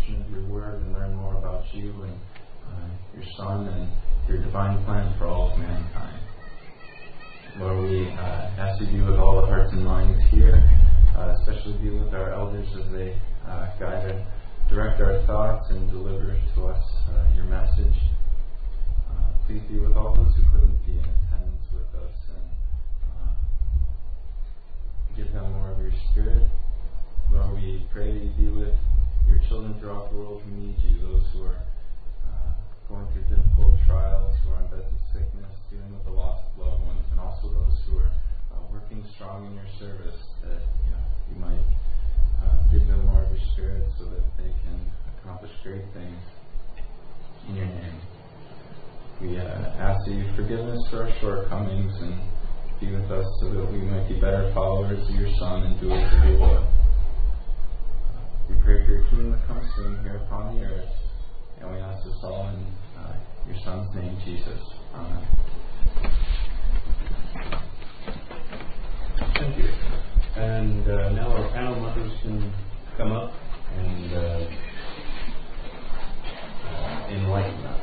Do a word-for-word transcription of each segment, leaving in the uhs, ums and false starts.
portion of your word and learn more about you and uh, your Son and your divine plan for all of mankind. Lord, we uh, ask you to be with all the hearts and minds here, uh, especially be with our elders as they uh, guide and direct our thoughts and deliver to us uh, your message. Uh, please be with all those who couldn't be in attendance with us and uh, give them more of your Spirit. Lord, we pray that you be with your children throughout the world who need you, those who are uh, going through difficult trials, who are on beds of sickness, dealing with the loss of loved ones, and also those who are uh, working strong in your service, that you, know, you might uh, give them more of your Spirit so that they can accomplish great things in your name. We uh, ask that you forgive us for our shortcomings and be with us so that we might be better followers of your Son and doers of your will. We pray for your kingdom to come soon here upon the earth, and we ask this all in uh, your Son's name, Jesus. Amen. Thank you. And uh, now our panel members can come up and uh, uh, enlighten us.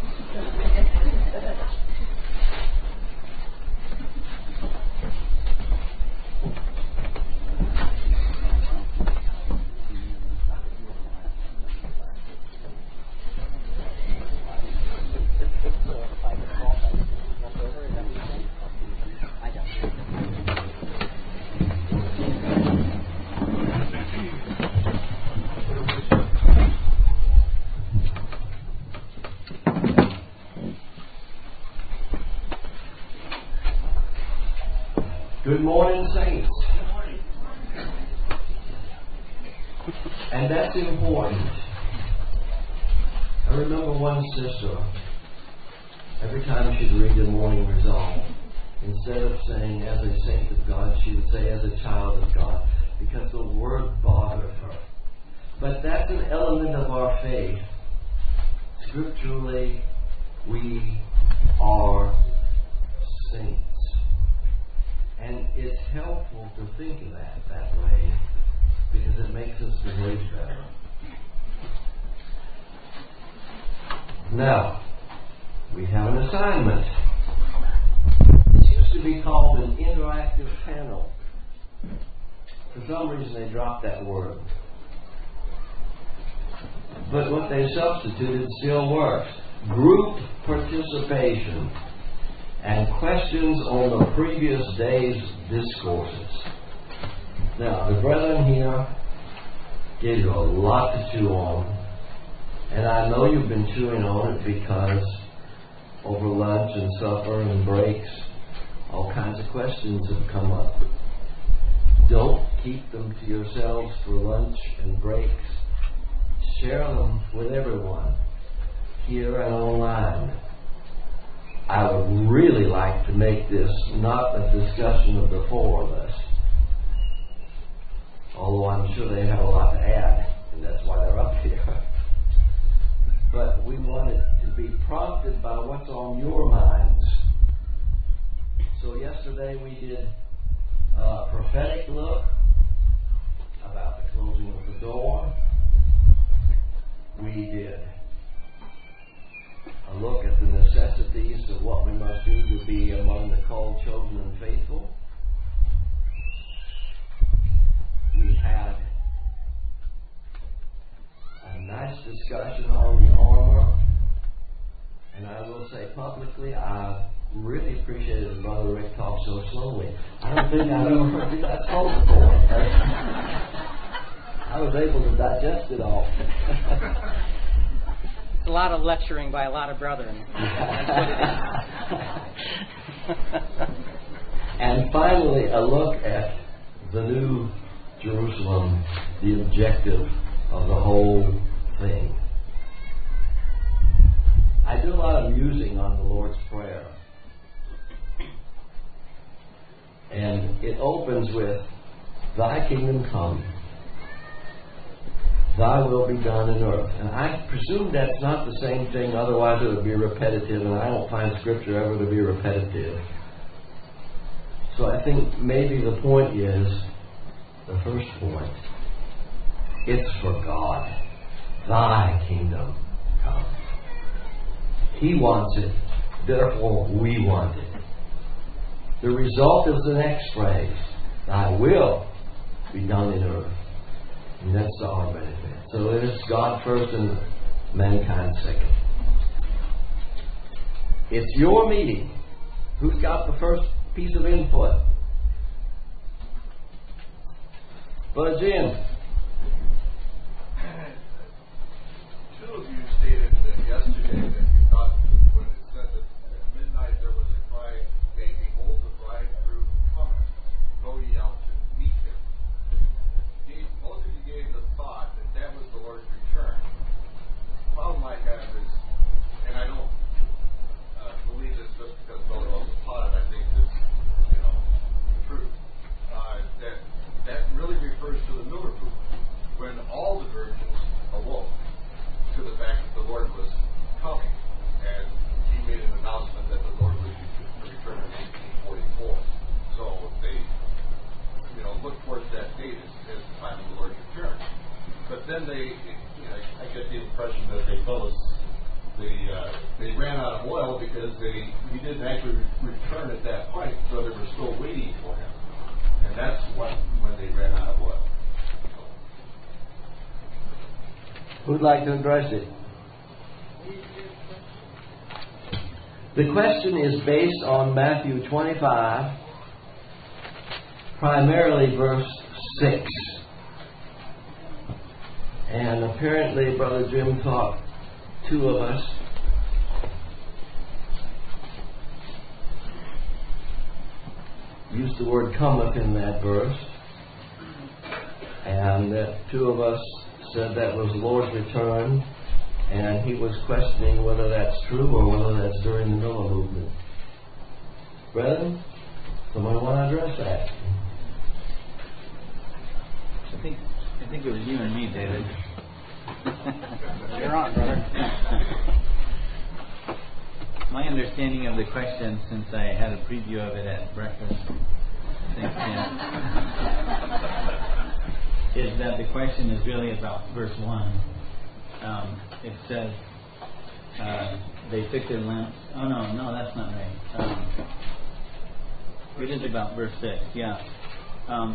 Good morning, saints. Good morning. And that's important. I remember one sister, every time she'd read the morning resolve, instead of saying as a saint of God, she would say as a child of God, because the word bothered her. But that's an element of our faith. Scripturally, we are saints. And it's helpful to think of that that way because it makes us behave better. Now, we have an assignment. It used to be called an interactive panel. For some reason they dropped that word. But what they substituted still works. Group participation and questions on the previous day's discourses. Now, the brethren here gave you a lot to chew on, and I know you've been chewing on it because over lunch and supper and breaks, all kinds of questions have come up. Don't keep them to yourselves for lunch and breaks. Share them with everyone, here and online. I would really like to make this not a discussion of the four of us. Although I'm sure they have a lot to add, and that's why they're up here. But we want it to be prompted by what's on your minds. So yesterday we did a prophetic look about the closing of the door. We did a look at the necessities of what we must do to be among the called, chosen, and faithful. We had a nice discussion on the armor, and I will say publicly, I really appreciated that Brother Rick talk so slowly. I don't think I've ever heard you that slow before. I was able to digest it all. It's a lot of lecturing by a lot of brethren. And finally, a look at the new Jerusalem, the objective of the whole thing. I do a lot of musing on the Lord's Prayer. And it opens with, Thy kingdom come, Thy will be done in earth. And I presume that's not the same thing, otherwise it would be repetitive, and I don't find Scripture ever to be repetitive. So I think maybe the point is, the first point, it's for God. Thy kingdom come. He wants it, therefore we want it. The result is the next phrase. Thy will be done in earth. And that's to our benefit. So it is God first and mankind second. It's your meeting. Who's got the first piece of input? Brother Jim. Two of you stated that yesterday that you thought when it said that at midnight there was a cry, saying, behold the bridegroom cometh, go ye out to meet him. He, both of you gave the thought that that was the Lord's return. The problem I have is, and I don't uh, believe this just because Brother Wells taught it, I think this, you know, the truth. Uh, that that really refers to the Miller movement, when all the virgins awoke to the fact that the Lord was coming, and he made an announcement that the Lord would return in eighteen forty-four. So they, you know, look towards that date as, as the time of the Lord's return. But then they, you know, I get the impression that they told us they uh, they ran out of oil because they he didn't actually re- return at that point, so they were still waiting for him, and that's what when they ran out of oil. Who'd like to address it? The question is based on Matthew twenty-five, primarily verse six. And apparently Brother Jim taught two of us. Used the word cometh in that verse. And that two of us said that was the Lord's return, and he was questioning whether that's true or whether that's during the Miller movement. Brethren, someone want to address that? I think I think it was you and me, David. You're on, brother. My understanding of the question, since I had a preview of it at breakfast, thanks, Ken, is that the question is really about verse one. Um, it says, uh, they took their lamps. Oh, no, no, that's not right. Um, it is about verse six, yeah. Um,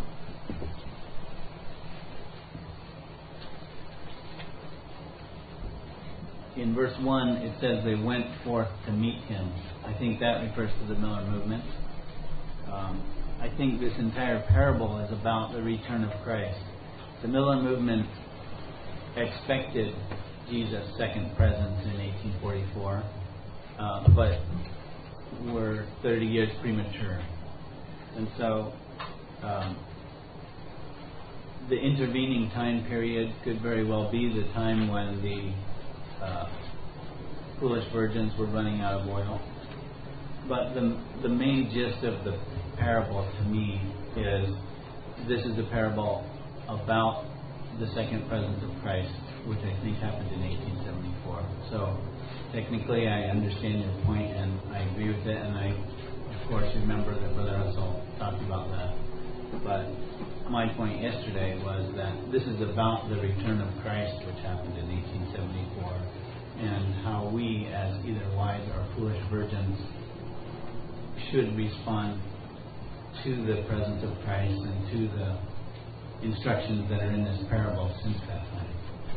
in verse one, it says they went forth to meet him. I think that refers to the Miller movement. Um, I think this entire parable is about the return of Christ. The Miller movement expected Jesus' second presence in eighteen forty-four, uh, but were thirty years premature. And so um, the intervening time period could very well be the time when the uh, foolish virgins were running out of oil. But the, the main gist of the parable to me is this is a parable about the second presence of Christ, which I think happened in eighteen seventy-four. So technically I understand your point and I agree with it, and I of course remember that Brother Russell talked about that. But my point yesterday was that this is about the return of Christ, which happened in eighteen seventy-four, and how we as either wise or foolish virgins should respond to the presence of Christ and to the instructions that are in this parable since that time.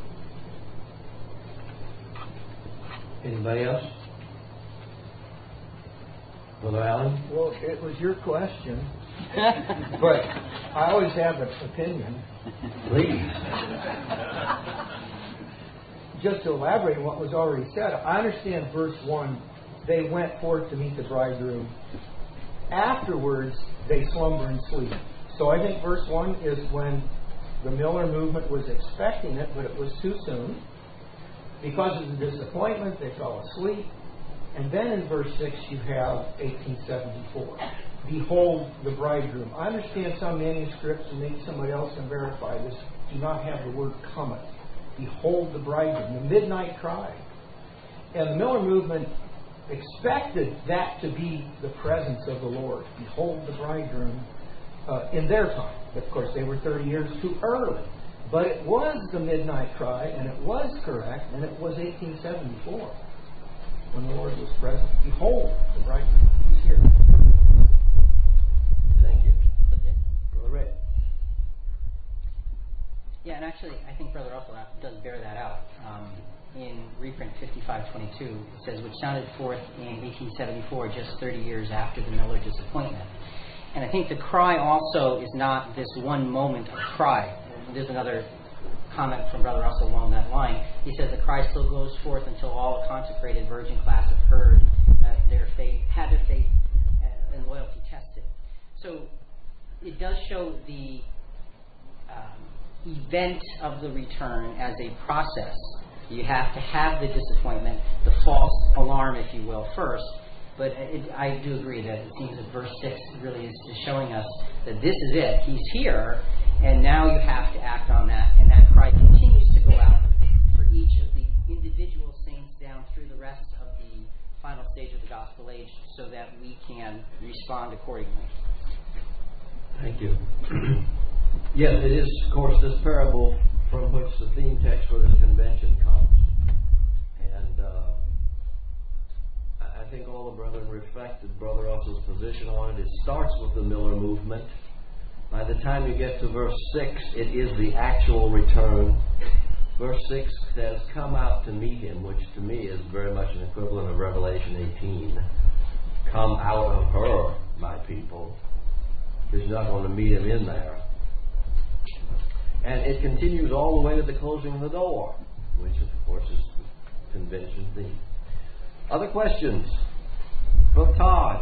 Anybody else? Brother Allen? Well, it was your question, but I always have an opinion. Please. Just to elaborate on what was already said, I understand verse one, they went forth to meet the bridegroom. Afterwards, they slumber and sleep. So I think verse one is when the Miller movement was expecting it, but it was too soon. Because of the disappointment, they fell asleep. And then in verse six, you have eighteen seventy-four. Behold the bridegroom. I understand some manuscripts, and maybe somebody else can verify this, do not have the word cometh. Behold the bridegroom, the midnight cry. And the Miller movement expected that to be the presence of the Lord. Behold the bridegroom uh, in their time. But of course, they were thirty years too early. But it was the midnight cry, and it was correct, and it was eighteen seventy-four when the Lord was present. Behold, the bridegroom is here. Thank you. Brother Rick. Yeah, and actually, I think Brother Russell does bear that out. Um, in reprint fifty-five twenty-two, it says, which sounded forth in eighteen seventy-four, just thirty years after the Miller disappointment. And I think the cry also is not this one moment of cry. There's another comment from Brother Russell along that line. He says the cry still goes forth until all the consecrated virgin class have heard uh, their faith, had their faith uh, and loyalty tested. So it does show the um, event of the return as a process. You have to have the disappointment, the false alarm, if you will, first. But it, I do agree that it seems that verse six really is, is showing us that this is it. He's here, and now you have to act on that. And that cry continues to go out for each of the individual saints down through the rest of the final stage of the gospel age so that we can respond accordingly. Thank you. Yes, it is, of course, this parable from which the theme text for this convention comes. And uh, I think all the brethren reflected Brother Russell's position on it. It starts with the Miller movement. By the time you get to verse six, it is the actual return. Verse six says, come out to meet him, which to me is very much an equivalent of Revelation eighteen. Come out of her, my people. Because you're not going to meet him in there. And it continues all the way to the closing of the door, which of course is the convention theme. Other questions? Brother Todd.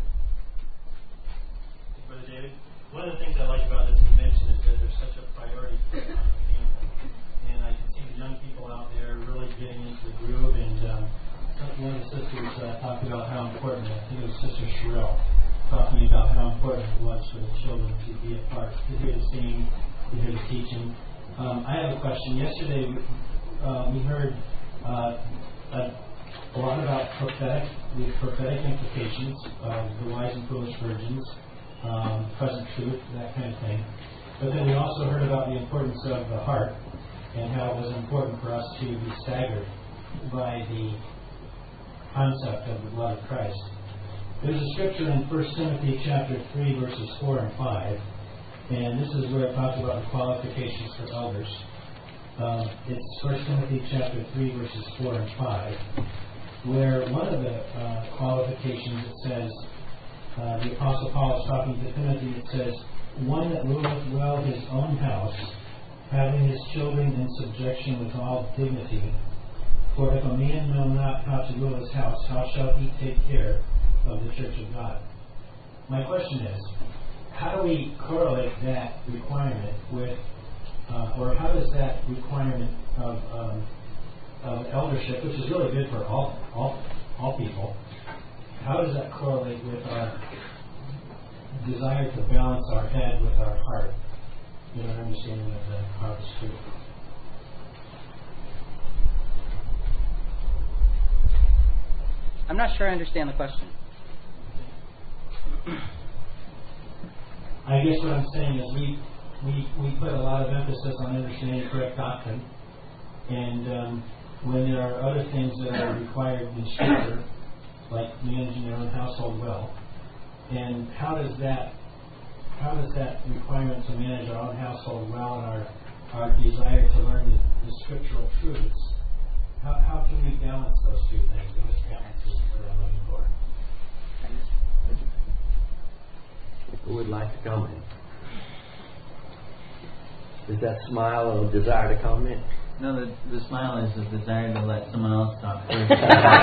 Brother David, one of the things I like about this convention is that there's such a priority for the family. And I can see the young people out there really getting into the groove. And um, one of the sisters uh, talked about how important, I think it was Sister Sherrill, talking about how important it was for the children to be a part, to hear the singing, to hear the teaching. Um, I have a question. Yesterday uh, we heard uh, a, a lot about prophetic, the prophetic implications of the wise and foolish virgins, um, present truth, that kind of thing. But then we also heard about the importance of the heart and how it was important for us to be staggered by the concept of the blood of Christ. There's a scripture in First Timothy chapter three, verses four and five, and this is where it talks about the qualifications for elders. Um, it's First Timothy chapter three, verses four and five, where one of the uh, qualifications, it says, uh, the Apostle Paul is talking to Timothy, it says, one that ruleth well his own house, having his children in subjection with all dignity. For if a man know not how to rule his house, how shall he take care of the church of God? My question is, how do we correlate that requirement with, uh, or how does that requirement of, um, of eldership, which is really good for all, all, all people, how does that correlate with our desire to balance our head with our heart in our understanding of the harvest truth? I'm not sure I understand the question. I guess what I'm saying is we, we, we put a lot of emphasis on understanding correct doctrine, and um, when there are other things that are required in Scripture, like managing your own household well, and how does that how does that requirement to manage our own household well and our, our desire to learn the, the scriptural truths, how, how can we balance those two things? And this balance is what I'm looking for. Who would like to comment? Is that smile a desire to comment? No, the, the smile is a desire to let someone else talk first.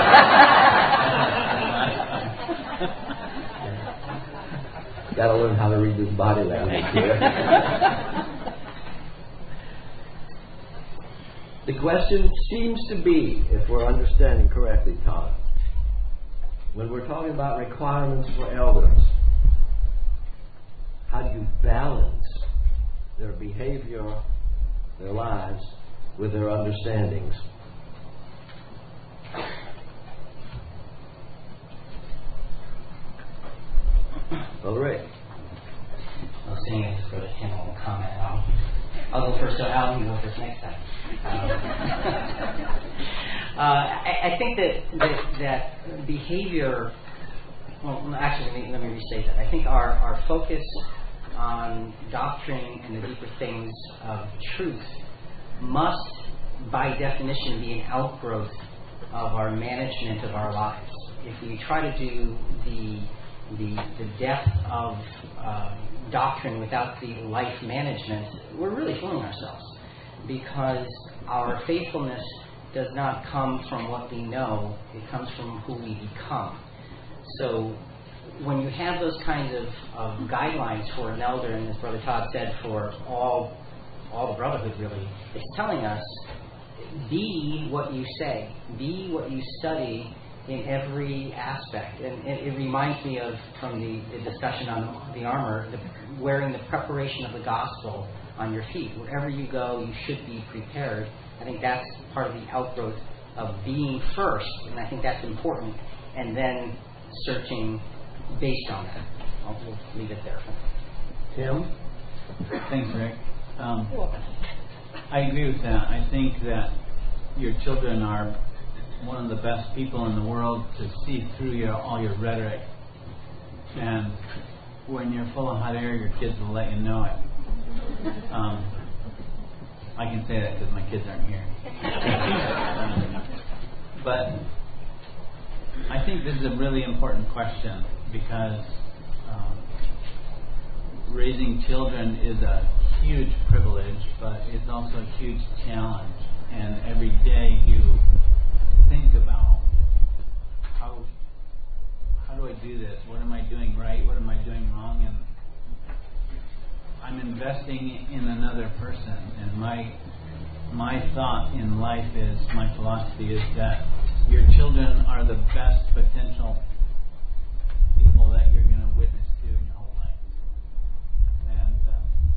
Got to learn how to read this body language here. The question seems to be, if we're understanding correctly, Todd, when we're talking about requirements for elders, how do you balance their behavior, their lives, with their understandings? Brother Rick. I was saying I just go to him and comment on. I'll go first, so Al can go first next time. Um, uh, I, I think that, that that behavior. Well, actually, let me, let me restate that. I think our, our focus on doctrine and the deeper things of truth must, by definition, be an outgrowth of our management of our lives. If we try to do the the, the depth of uh, doctrine without the life management, we're really fooling ourselves, because our faithfulness does not come from what we know, it comes from who we become. So when you have those kinds of, of guidelines for an elder, and as Brother Todd said, for all all the brotherhood really, it's telling us, be what you say, be what you study in every aspect. And it, it reminds me of, from the, the discussion on the armor, the, wearing the preparation of the gospel on your feet. Wherever you go, you should be prepared. I think that's part of the outgrowth of being first, and I think that's important, and then searching based on that. I'll we'll leave it there. Tim? Thanks, Rick. Um, I agree with that. I think that your children are one of the best people in the world to see through your, all your rhetoric. And when you're full of hot air, your kids will let you know it. Um, I can say that because my kids aren't here. But I think this is a really important question, because um, raising children is a huge privilege, but it's also a huge challenge. And every day you think about, how how do I do this? What am I doing right? What am I doing wrong? And I'm investing in another person. And my my thought in life is, my philosophy is that your children are the best potential people that you're going to witness to in your whole life. And uh,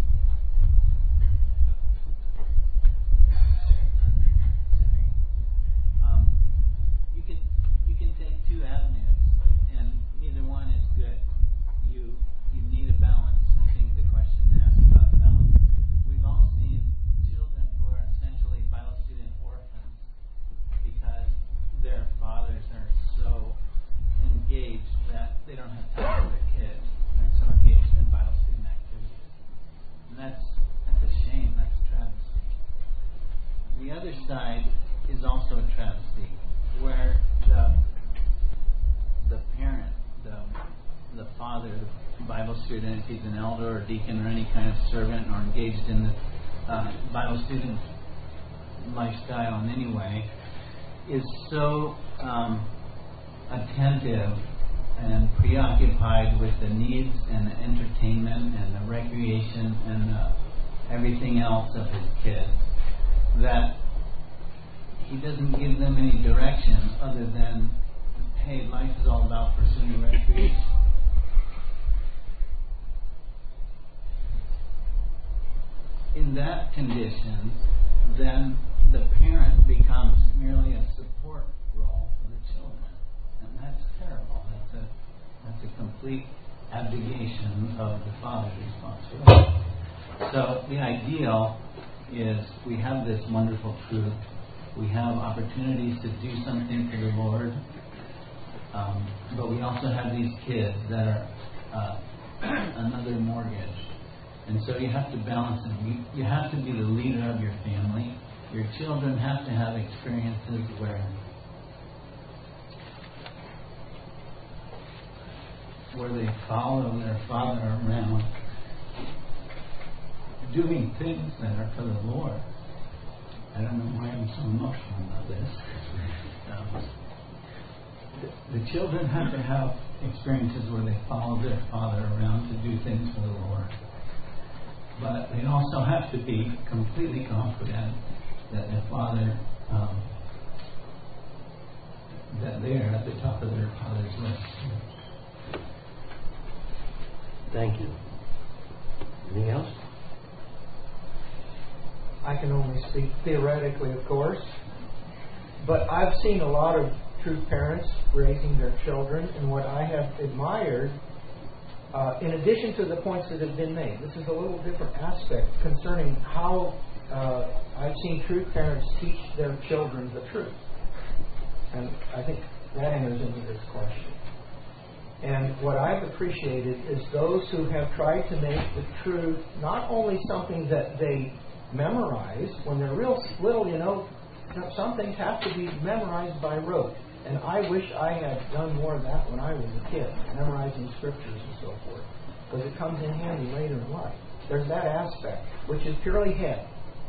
um, you can you can take two avenues, and neither one is good. You you need a balance. I think the question asked about balance. We've all seen children who are essentially Bible student orphans because their fathers are so engaged that they don't have time for their kids. They're so engaged in Bible student activities. And that's, that's a shame. That's a travesty. The other side is also a travesty, where the the parent, the the father, the Bible student, if he's an elder or deacon or any kind of servant or engaged in the uh, Bible student lifestyle in any way, is so um, attentive and preoccupied with the needs and the entertainment and the recreation and uh, everything else of his kids that he doesn't give them any direction other than, hey, life is all about pursuing recreation. In that condition, then the parent becomes merely a support role for the children, and that's terrible. That's a that's a complete abdication of the father's responsibility. So the ideal is we have this wonderful truth. We have opportunities to do something for the Lord, um, but we also have these kids that are uh, another mortgage. And so you have to balance them. You, you have to be the leader of your family. Your children have to have experiences where where they follow their father around, doing things that are for the Lord. I don't know why I'm so emotional about this. Um, the, the children have to have experiences where they follow their father around to do things for the Lord. But they also have to be completely confident that their father, um, that they are at the top of their father's list. Thank you. Anything else? I can only speak theoretically, of course, but I've seen a lot of true parents raising their children, and what I have admired Uh, in addition to the points that have been made, this is a little different aspect concerning how uh, I've seen truth parents teach their children the truth. And I think that enters into this question. And what I've appreciated is those who have tried to make the truth not only something that they memorize. When they're real little, you know, some things have to be memorized by rote. And I wish I had done more of that when I was a kid, memorizing scriptures and so forth, because it comes in handy later in life. There's that aspect, which is purely head.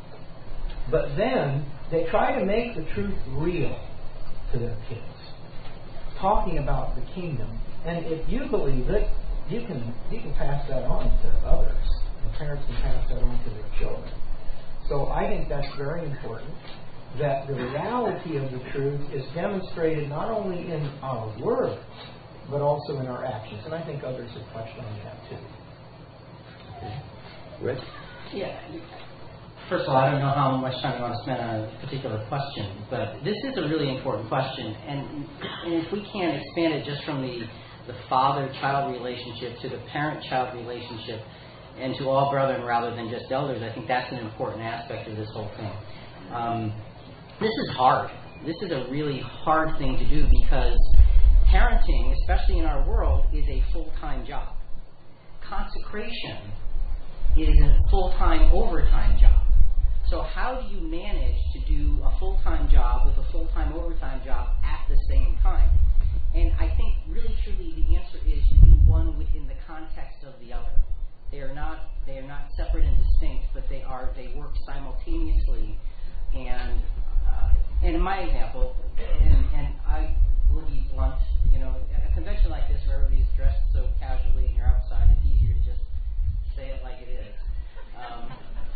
But then they try to make the truth real to their kids, talking about the kingdom. And if you believe it, you can you can pass that on to others. The parents can pass that on to their children. So I think that's very important, that the reality of the truth is demonstrated not only in our words, but also in our actions. And I think others have touched on that too. Okay. Rick? Yeah. First of all, I don't know how much time you want to spend on a particular question, but this is a really important question. And, and if we can expand it just from the, the father-child relationship to the parent-child relationship and to all brethren rather than just elders, I think that's an important aspect of this whole thing. Um, This is hard. This is a really hard thing to do because parenting, especially in our world, is a full-time job. Consecration is a full-time, overtime job. So how do you manage to do a full-time job with a full-time, overtime job at the same time? And I think really, truly, the answer is you do one within the context of the other. They are not they are not separate and distinct, but they are they work simultaneously. And uh, and in my example, and, and I will be blunt, you know, at a convention like this where everybody's dressed so casually and you're outside, it's easier to just say it like it is. Um,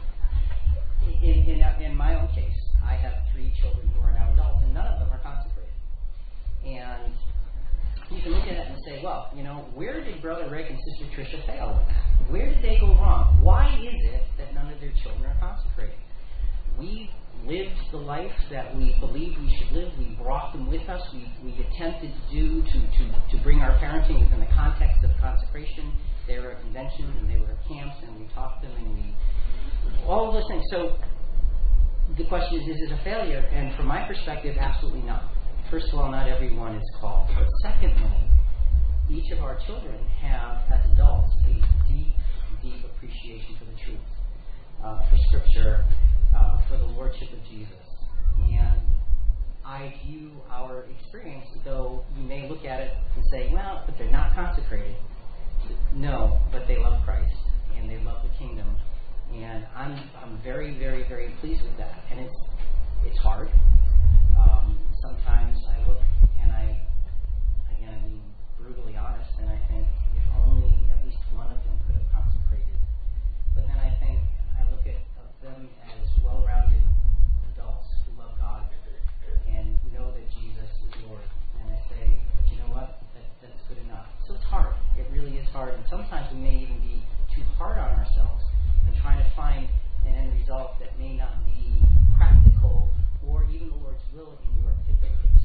in, in, in my own case, I have three children who are now adults, and none of them are consecrated. And you can look at it and say, well, you know, where did Brother Rick and Sister Tricia fail in that? Where did they go wrong? Why is it that none of their children are consecrated? We lived the life that we believed we should live. We brought them with us. We, we attempted to do to, to, to bring our parenting within the context of consecration. They were at conventions and they were at camps, and we taught them, and we all of those things. So the question is, is it a failure? And from my perspective, absolutely not. First of all, not everyone is called. But secondly, each of our children have, as adults, a deep, deep appreciation for the truth, uh, for Scripture, uh, for the Lordship of Jesus. And I view our experience, though you may look at it and say, well, but they're not consecrated. No, but they love Christ, and they love the kingdom. And I'm I'm very, very, very pleased with that. And it's it's hard. Um, sometimes I look and I, again, I'm being brutally honest, and I think if only at least one of them could have consecrated. But then I think I look at them as well-rounded adults who love God and know that Jesus is Lord. And I say, you know what? That, that's good enough. So it's hard. It really is hard. And sometimes we may even be too hard on ourselves and trying to find an end result that may not be practical or even the Lord's will in your particular case.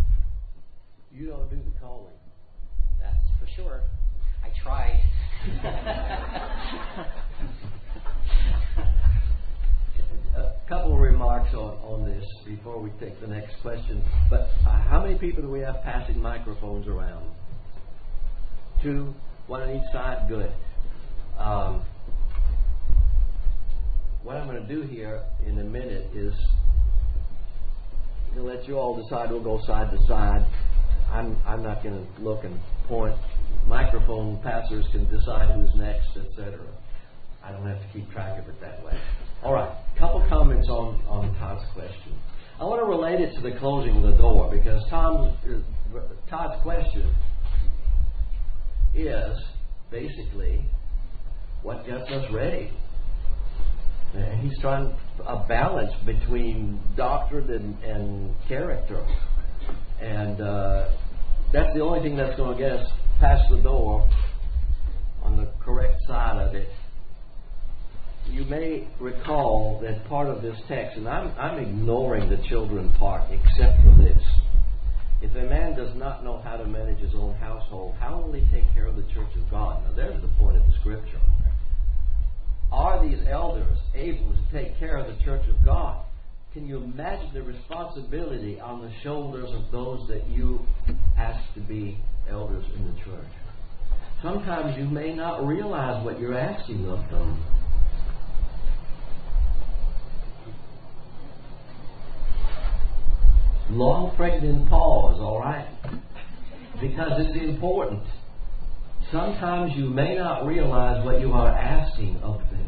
You don't do the calling. That's for sure. I tried. A couple of remarks on, on this before we take the next question. But uh, how many people do we have passing microphones around? Two, one on each side. Good. Um, what I'm going to do here in a minute is to let you all decide. We'll go side to side. I'm I'm not going to look and point. Microphone passers can decide who's next, et cetera. I don't have to keep track of it that way. All right. Couple comments on, on Todd's question. I want to relate it to the closing of the door, because Tom's, Todd's question is basically what gets us ready. And he's trying a balance between doctrine and, and character. And uh, that's the only thing that's going to get us past the door on the correct side of it. You may recall that part of this text, and I'm, I'm ignoring the children part except for this. If a man does not know how to manage his own household, how will he take care of the church of God? Now, there's, Can you imagine the responsibility on the shoulders of those that you ask to be elders in the church? Sometimes you may not realize what you're asking of them. Long pregnant pause, all right? Because it's important. Sometimes you may not realize what you are asking of them.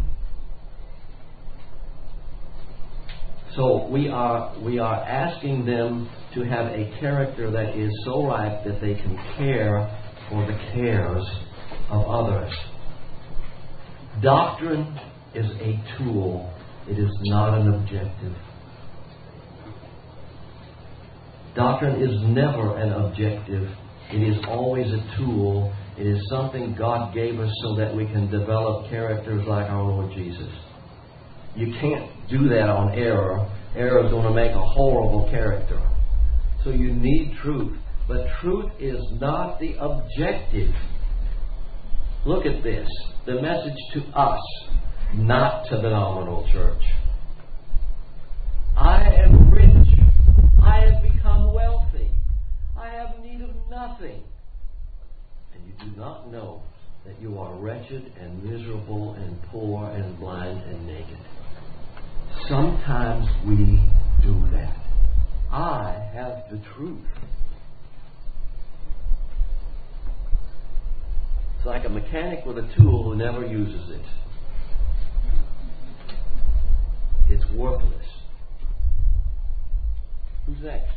So we are we are asking them to have a character that is so ripe that they can care for the cares of others. Doctrine is a tool. It is not an objective. Doctrine is never an objective. It is always a tool. It is something God gave us so that we can develop characters like our Lord Jesus. You can't do that on error. Error is going to make a horrible character. So you need truth. But truth is not the objective. Look at this. The message to us, not to the nominal church. I am rich. I have become wealthy. I have need of nothing. And you do not know that you are wretched and miserable and poor and blind and naked. Sometimes we do that. I have the truth. It's like a mechanic with a tool who never uses it. It's worthless. Who's next?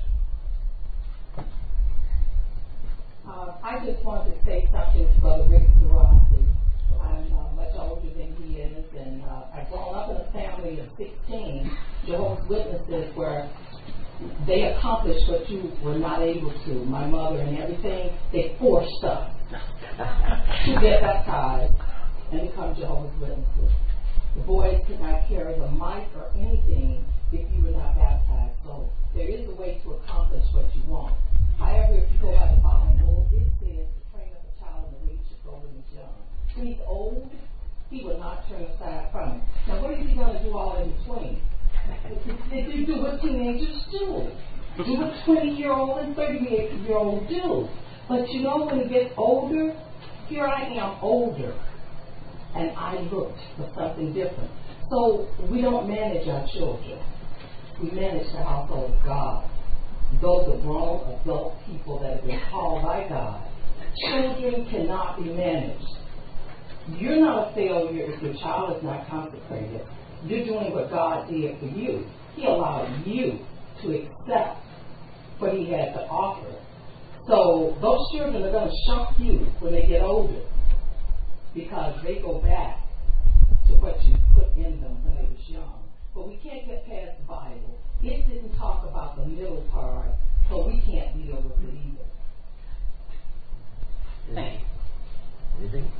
Uh, I just wanted to say something to Brother Rick Zarasi. I'm uh, much older than he is, and uh, I've grown up in a family of sixteen Jehovah's Witnesses where they accomplished what you were not able to. My mother and everything, they forced us to get baptized and become Jehovah's Witnesses. The boys could not carry the mic or anything if you were not baptized. So there is a way to accomplish what you want. However, if you go by the Bible, it says to train up a child in the way he should go when he's young. When he's old, he will not turn aside from it. Now, what is he going to do all in between? If you do what teenagers do, do what twenty-year-old and thirty-eight-year-old do. But you know, when he gets older, here I am older, and I looked for something different. So we don't manage our children. We manage the household of God. Those are grown adult people that have been called by God. Children cannot be managed. You're not a failure if your child is not consecrated. You're doing what God did for you. He allowed you to accept what He had to offer. So those children are going to shock you when they get older because they go back to what you put in them when they was young. But we can't get past the Bible. It didn't talk about the middle part, so we can't deal with it either. Thank you. Anything?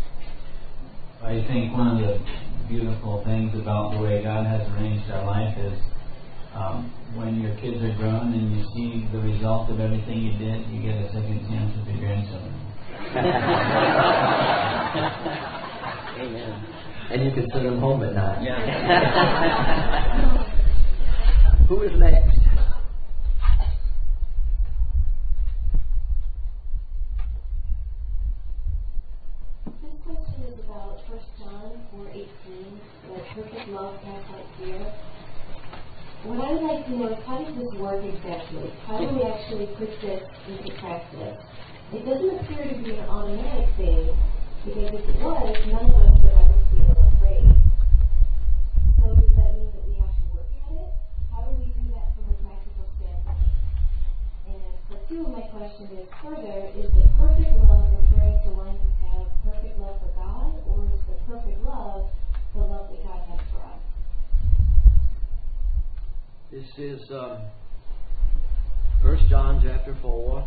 I think one of the beautiful things about the way God has arranged our life is um, when your kids are grown and you see the result of everything you did, you get a second chance with your grandchildren. Amen. And you can send them home at night. Yeah. Who is next? This question is about First John four eighteen, that perfect love casts out fear. What I would like to know is, how does this work exactly? How do we actually put this into practice? It doesn't appear to be an automatic thing, because if it was, none of us would ever feel afraid. So does that mean that we have to work at it? How do we do that from a practical standpoint? And part two of my question is, further, is the perfect love referring to one who has perfect love for God, or is the perfect love the love that God has for us? This is um, First John chapter four.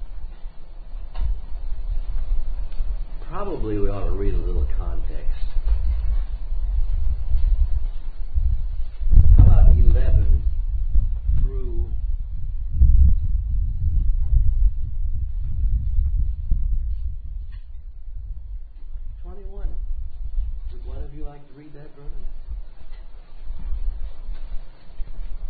Probably we ought to read a little context. How about eleven through twenty-one? Would one of you like to read that, brother?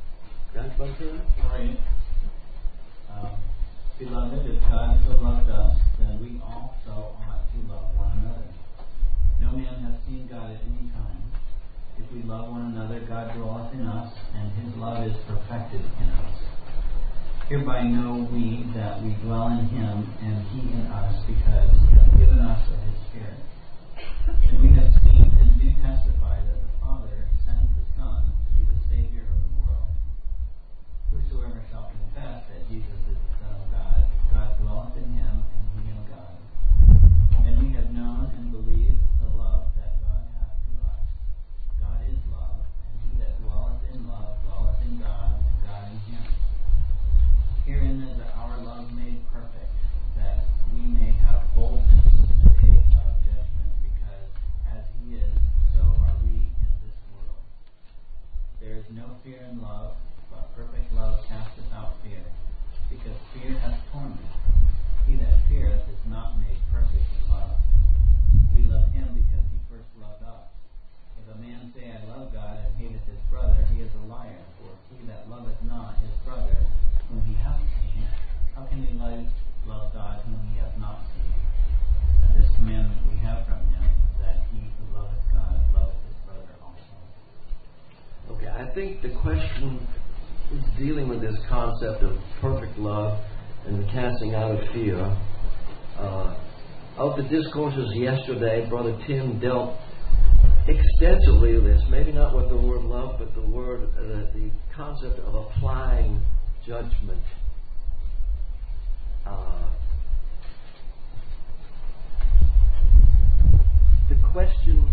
Grandfather? Right. Um, beloved, if God so loved us, then we also ought to love one another. No man has seen God at any time. If we love one another, God dwelleth in us, and his love is perfected in us. Hereby know we that we dwell in him, and he in us, because he hath given us of his Spirit. And we have seen and do testify that the Father sent the Son to be the Savior of the world. Whosoever shall confess that Jesus is the Son of God, God dwelleth in him, and he in God. And we have known and believed the love that God hath to us. God is love, and he that dwelleth in love dwelleth in God, and God in him. Herein is our love made perfect, that we may have boldness in the day of judgment, because as he is, so are we in this world. There is no fear in love, but perfect love casteth out fear, because fear hath torment. He that feareth is not made perfect in love. We love him because he first loved us. If a man say, I love God, and hateth his brother, he is a liar. For he that loveth not his brother, whom he hath seen, how can he love, love God whom he hath not seen? And this commandment we have from him, that he who loveth God loveth his brother also. Okay, I think the question is dealing with this concept of perfect love and the casting out of fear. Uh, of the discourses yesterday, Brother Tim dealt extensively with this, maybe not with the word love, but the word, uh, the concept of applying judgment. Uh, the question,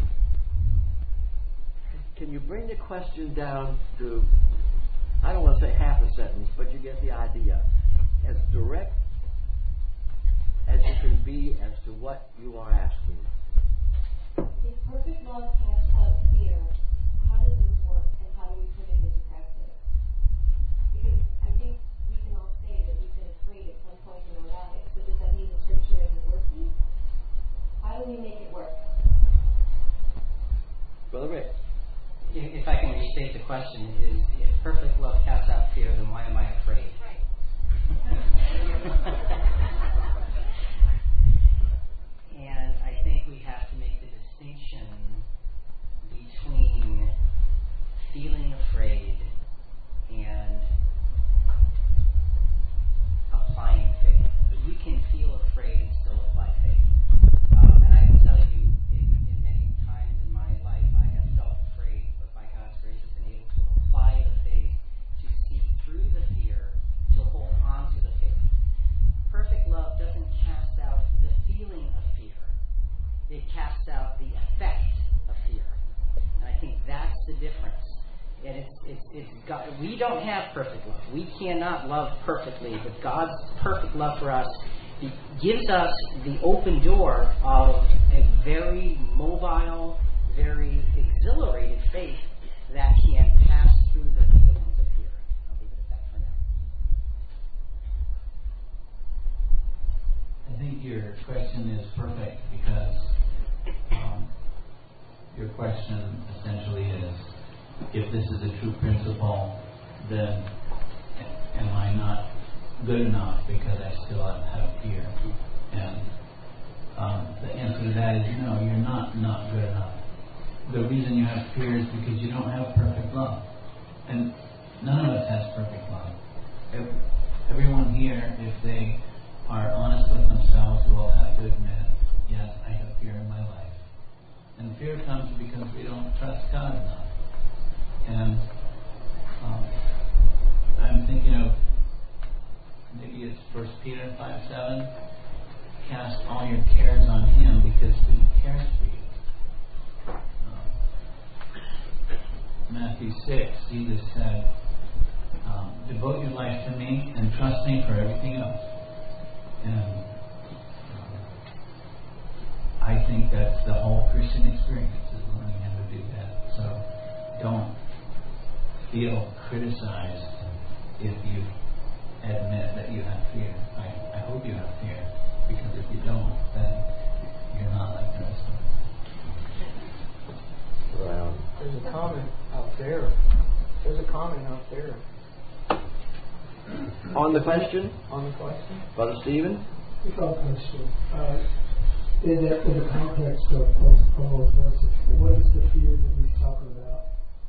can you bring the question down to, I don't want to say half a sentence, but you get the idea, as direct as you can be as to what you are asking? If perfect love casts out fear, how does this work, and how do we put it into practice? Because I think we can all say that we've been afraid at some point in our lives, but does that mean the scripture isn't working? How do we make it work? Brother Rick. If I can restate the question, is if perfect love casts out fear, then why am I afraid? Right. And I think we have to make the distinction between feeling afraid and applying faith. We can feel afraid and still apply faith. Um, and I can tell you, in, in many times in my life, I have felt afraid, but by God's grace, I've been able to apply the faith, to see through the fear, to hold on to the faith. Perfect love doesn't cast out the feeling of fear. It casts out the effect of fear. And I think that's the difference. And it's, it's, it's God, we don't have perfect love. We cannot love perfectly, but God's perfect love for us gives us the open door of a very mobile, very exhilarated faith that can pass through the feelings of fear. I'll leave it at that for now. I think your question is perfect because um, your question essentially is, if this is a true principle, then am I not good enough because I still have fear? And um, the answer to that is no, you're not not good enough. The reason you have fear is because you don't have perfect love. And none of us has perfect love. Every, everyone here, if they are honest with themselves, will have to admit, yes, I have fear in my life. And fear comes because we don't trust God enough. And um, I'm thinking of, maybe it's First Peter five seven, cast all your cares on him because he cares for you. Um, Matthew six, Jesus said, um, devote your life to me and trust me for everything else. And um, I think that's the whole Christian experience, is learning how to do that. So don't feel criticized if you admit that you have fear. I, I hope you have fear, because if you don't, then you're not like the rest of us. Well, there's a comment out there. There's a comment out there. On the question? On the question? Brother Stephen? Without question. Uh, in, the, in the context of, of, of those verses, what is the fear that he's talking about?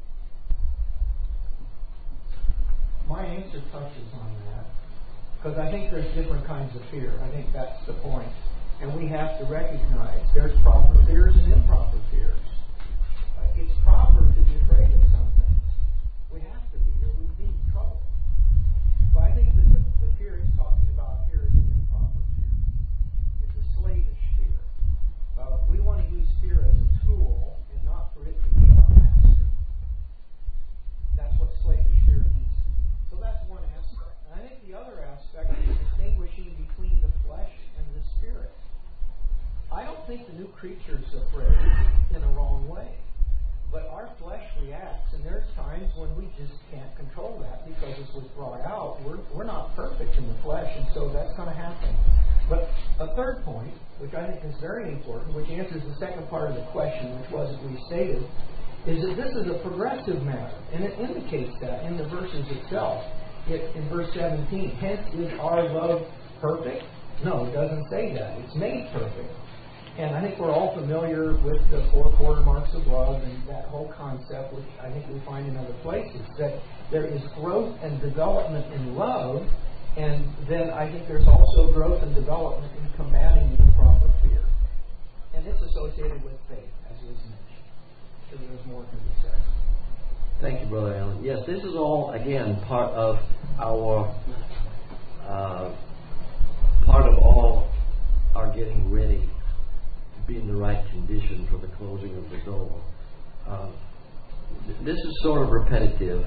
My answer touches on that. Because I think there's different kinds of fear. I think that's the point. And we have to recognize there's proper fears and improper fears. Uh, it's proper to be afraid of something. We have to be, or we'd be in trouble. But I think that the, the fear he's talking about here is an improper fear. It's a slavish fear. Uh, we want to use fear as a tool and not for it to be our master. That's what slavish fear means to me. So that's one aspect. And I think the other aspect is distinguishing between the flesh and the spirit. I don't think the new creature is afraid in a wrong way. But our flesh reacts, and there's times when we just can't control that because, as was brought out, we're, we're not perfect in the flesh, and so that's going to happen. But a third point, which I think is very important, which answers the second part of the question, which was, as we stated, is that this is a progressive matter, and it indicates that in the verses itself. It, in verse seventeen, hence is our love perfect? No, it doesn't say that. It's made perfect. And I think we're all familiar with the four quarter marks of love and that whole concept, which I think we find in other places, that there is growth and development in love, and then I think there's also growth and development in combating the improper fear. And it's associated with faith, as was mentioned. So there's more to be said. Thank you, Brother Allen. Yes, this is all, again, part of our, uh, part of all our getting ready be in the right condition for the closing of the door. Uh, th- this is sort of repetitive,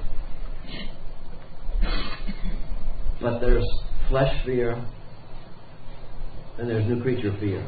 but there's flesh fear and there's new creature fear.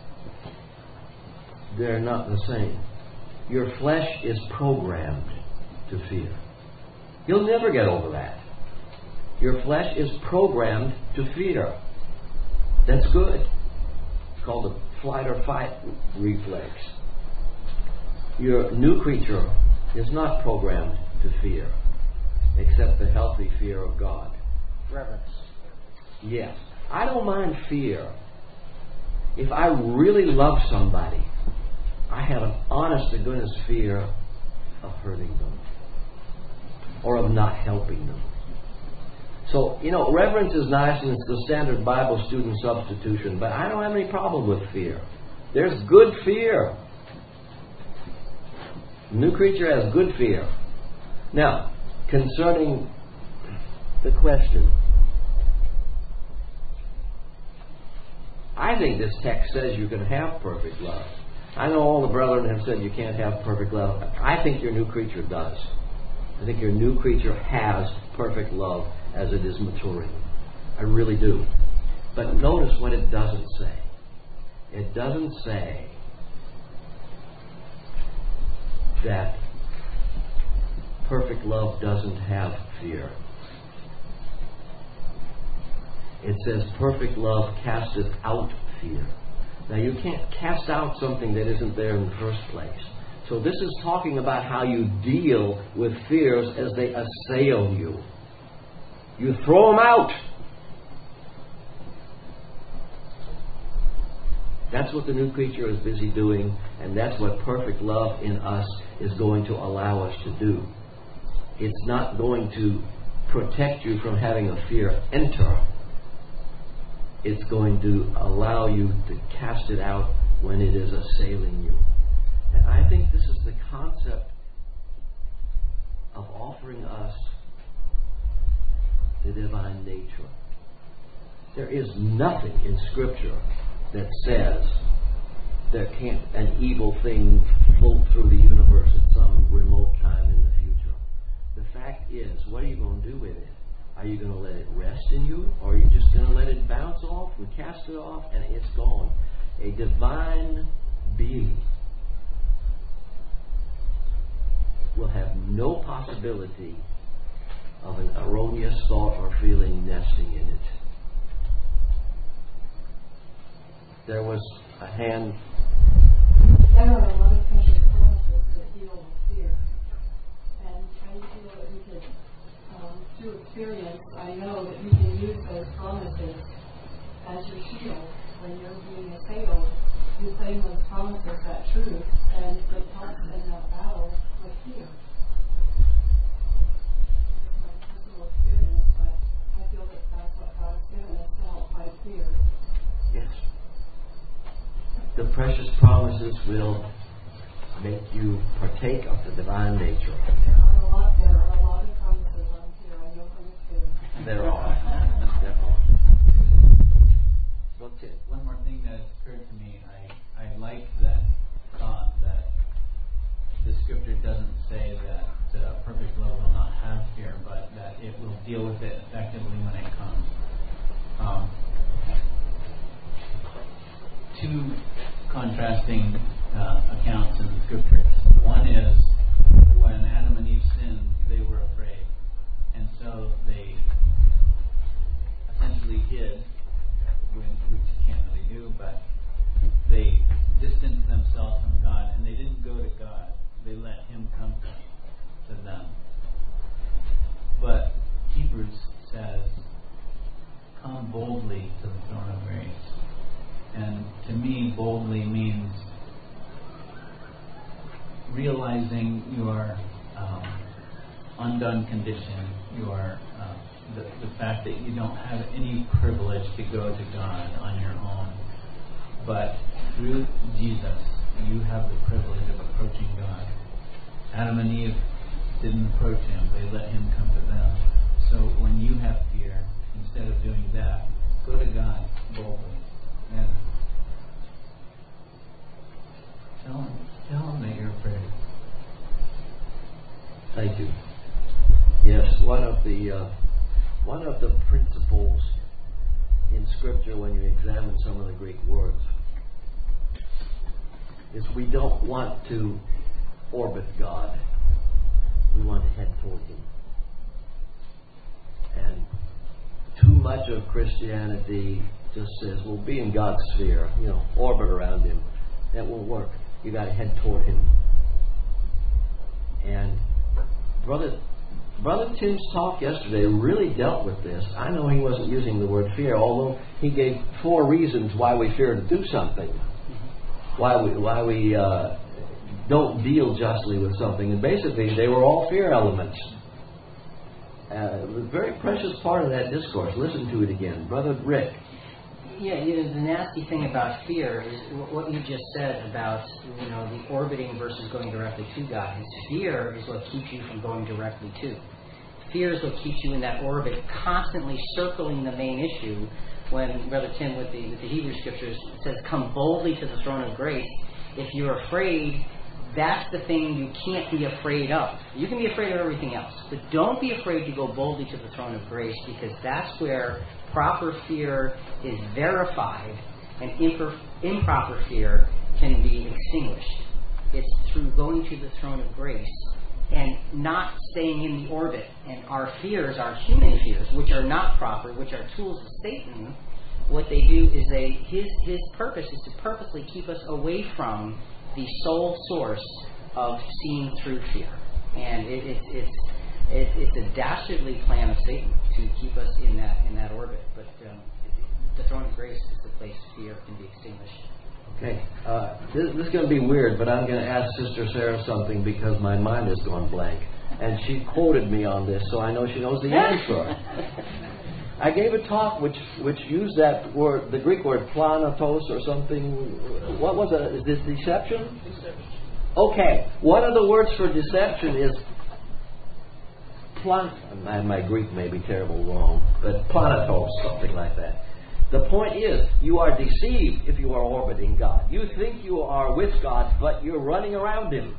They're not the same. Your flesh is programmed to fear. You'll never get over that. Your flesh is programmed to fear. That's good. It's called the flight or fight reflex. Your new creature is not programmed to fear, except the healthy fear of God. Reverence. Yes. I don't mind fear. If I really love somebody, I have an honest to goodness fear of hurting them or of not helping them. So, you know, reverence is nice and it's the standard Bible student substitution, but I don't have any problem with fear. There's good fear. New creature has good fear. Now, concerning the question, I think this text says you can have perfect love. I know all the brethren have said you can't have perfect love. I think your new creature does. I think your new creature has perfect love as it is maturing. I really do. But notice what it doesn't say. It doesn't say that perfect love doesn't have fear. It says perfect love casteth out fear. Now you can't cast out something that isn't there in the first place. So this is talking about how you deal with fears as they assail you. You throw them out. That's what the new creature is busy doing, and that's what perfect love in us is going to allow us to do. It's not going to protect you from having a fear enter. It's going to allow you to cast it out when it is assailing you. And I think this is the concept of offering us the divine nature. There is nothing in Scripture that says there can't an evil thing float through the universe at some remote time in the future. The fact is, what are you going to do with it? Are you going to let it rest in you, or are you just going to let it bounce off and cast it off and it's gone? A divine being will have no possibility of an erroneous thought or feeling nesting in it. There was a hand. There are a lot of precious promises that deal with fear. And I feel that we could, um, through experience, I know that precious promises will make you partake of the divine nature. There are a lot, there are a lot of promises on here. I know from experience. There are. There are. Well, Tim. One more thing that occurred to me, I, I like that thought that the scripture doesn't say that uh, perfect love will not have fear, but that it will deal with it effectively when it comes. Um, two contrasting uh, accounts in the scriptures. One is when Adam and Eve sinned, they were afraid, and so they essentially hid, which you can't really do, but they distanced themselves from God, and they didn't go to God. They let Him come to them. But Hebrews says, come boldly to the throne of grace. And to me, boldly means realizing your um, undone condition, your uh, the, the fact that you don't have any privilege to go to God on your own. But through Jesus, you have the privilege of approaching God. Adam and Eve didn't approach Him. They let Him come to them. So when you have fear, instead of doing that, go to God boldly. And tell Him, tell Him that you're afraid. Thank you. Yes, one of the uh, one of the principles in Scripture when you examine some of the Greek words is we don't want to orbit God. We want to head toward Him. And too much of Christianity just says, well, be in God's sphere, you know, orbit around Him. That won't work. You got to head toward Him. And Brother Brother Tim's talk yesterday really dealt with this. I know he wasn't using the word fear, although he gave four reasons why we fear to do something, why we why we uh, don't deal justly with something, and basically they were all fear elements. Uh, a very precious part of that discourse. Listen to it again, Brother Rick. Yeah, you know, the nasty thing about fear is what you just said about, you know, the orbiting versus going directly to God. Is fear is what keeps you from going directly to. Fear is what keeps you in that orbit, constantly circling the main issue. When Brother Tim, with the with the Hebrew Scriptures, says, "Come boldly to the throne of grace." If you're afraid, that's the thing you can't be afraid of. You can be afraid of everything else, but don't be afraid to go boldly to the throne of grace, because that's where proper fear is verified and imper- improper fear can be extinguished. It's through going to the throne of grace and not staying in the orbit. And our fears, our human fears, which are not proper, which are tools of Satan, what they do is they his his purpose is to purposely keep us away from the sole source of seeing through fear. And it, it, it's it, it's a dastardly plan of Satan to keep us in that in that orbit. But um, the throne of grace is the place fear can be extinguished. Okay, uh, this, this is going to be weird, but I'm going to ask Sister Sarah something because my mind has gone blank. And she quoted me on this, so I know she knows the answer. I gave a talk which which used that word, the Greek word planatos or something. What was it? Is this deception? Deception. Okay, one of the words for deception is plan. My, my Greek may be terrible wrong, but planatos, something like that. The point is, you are deceived if you are orbiting God. You think you are with God, but you're running around Him.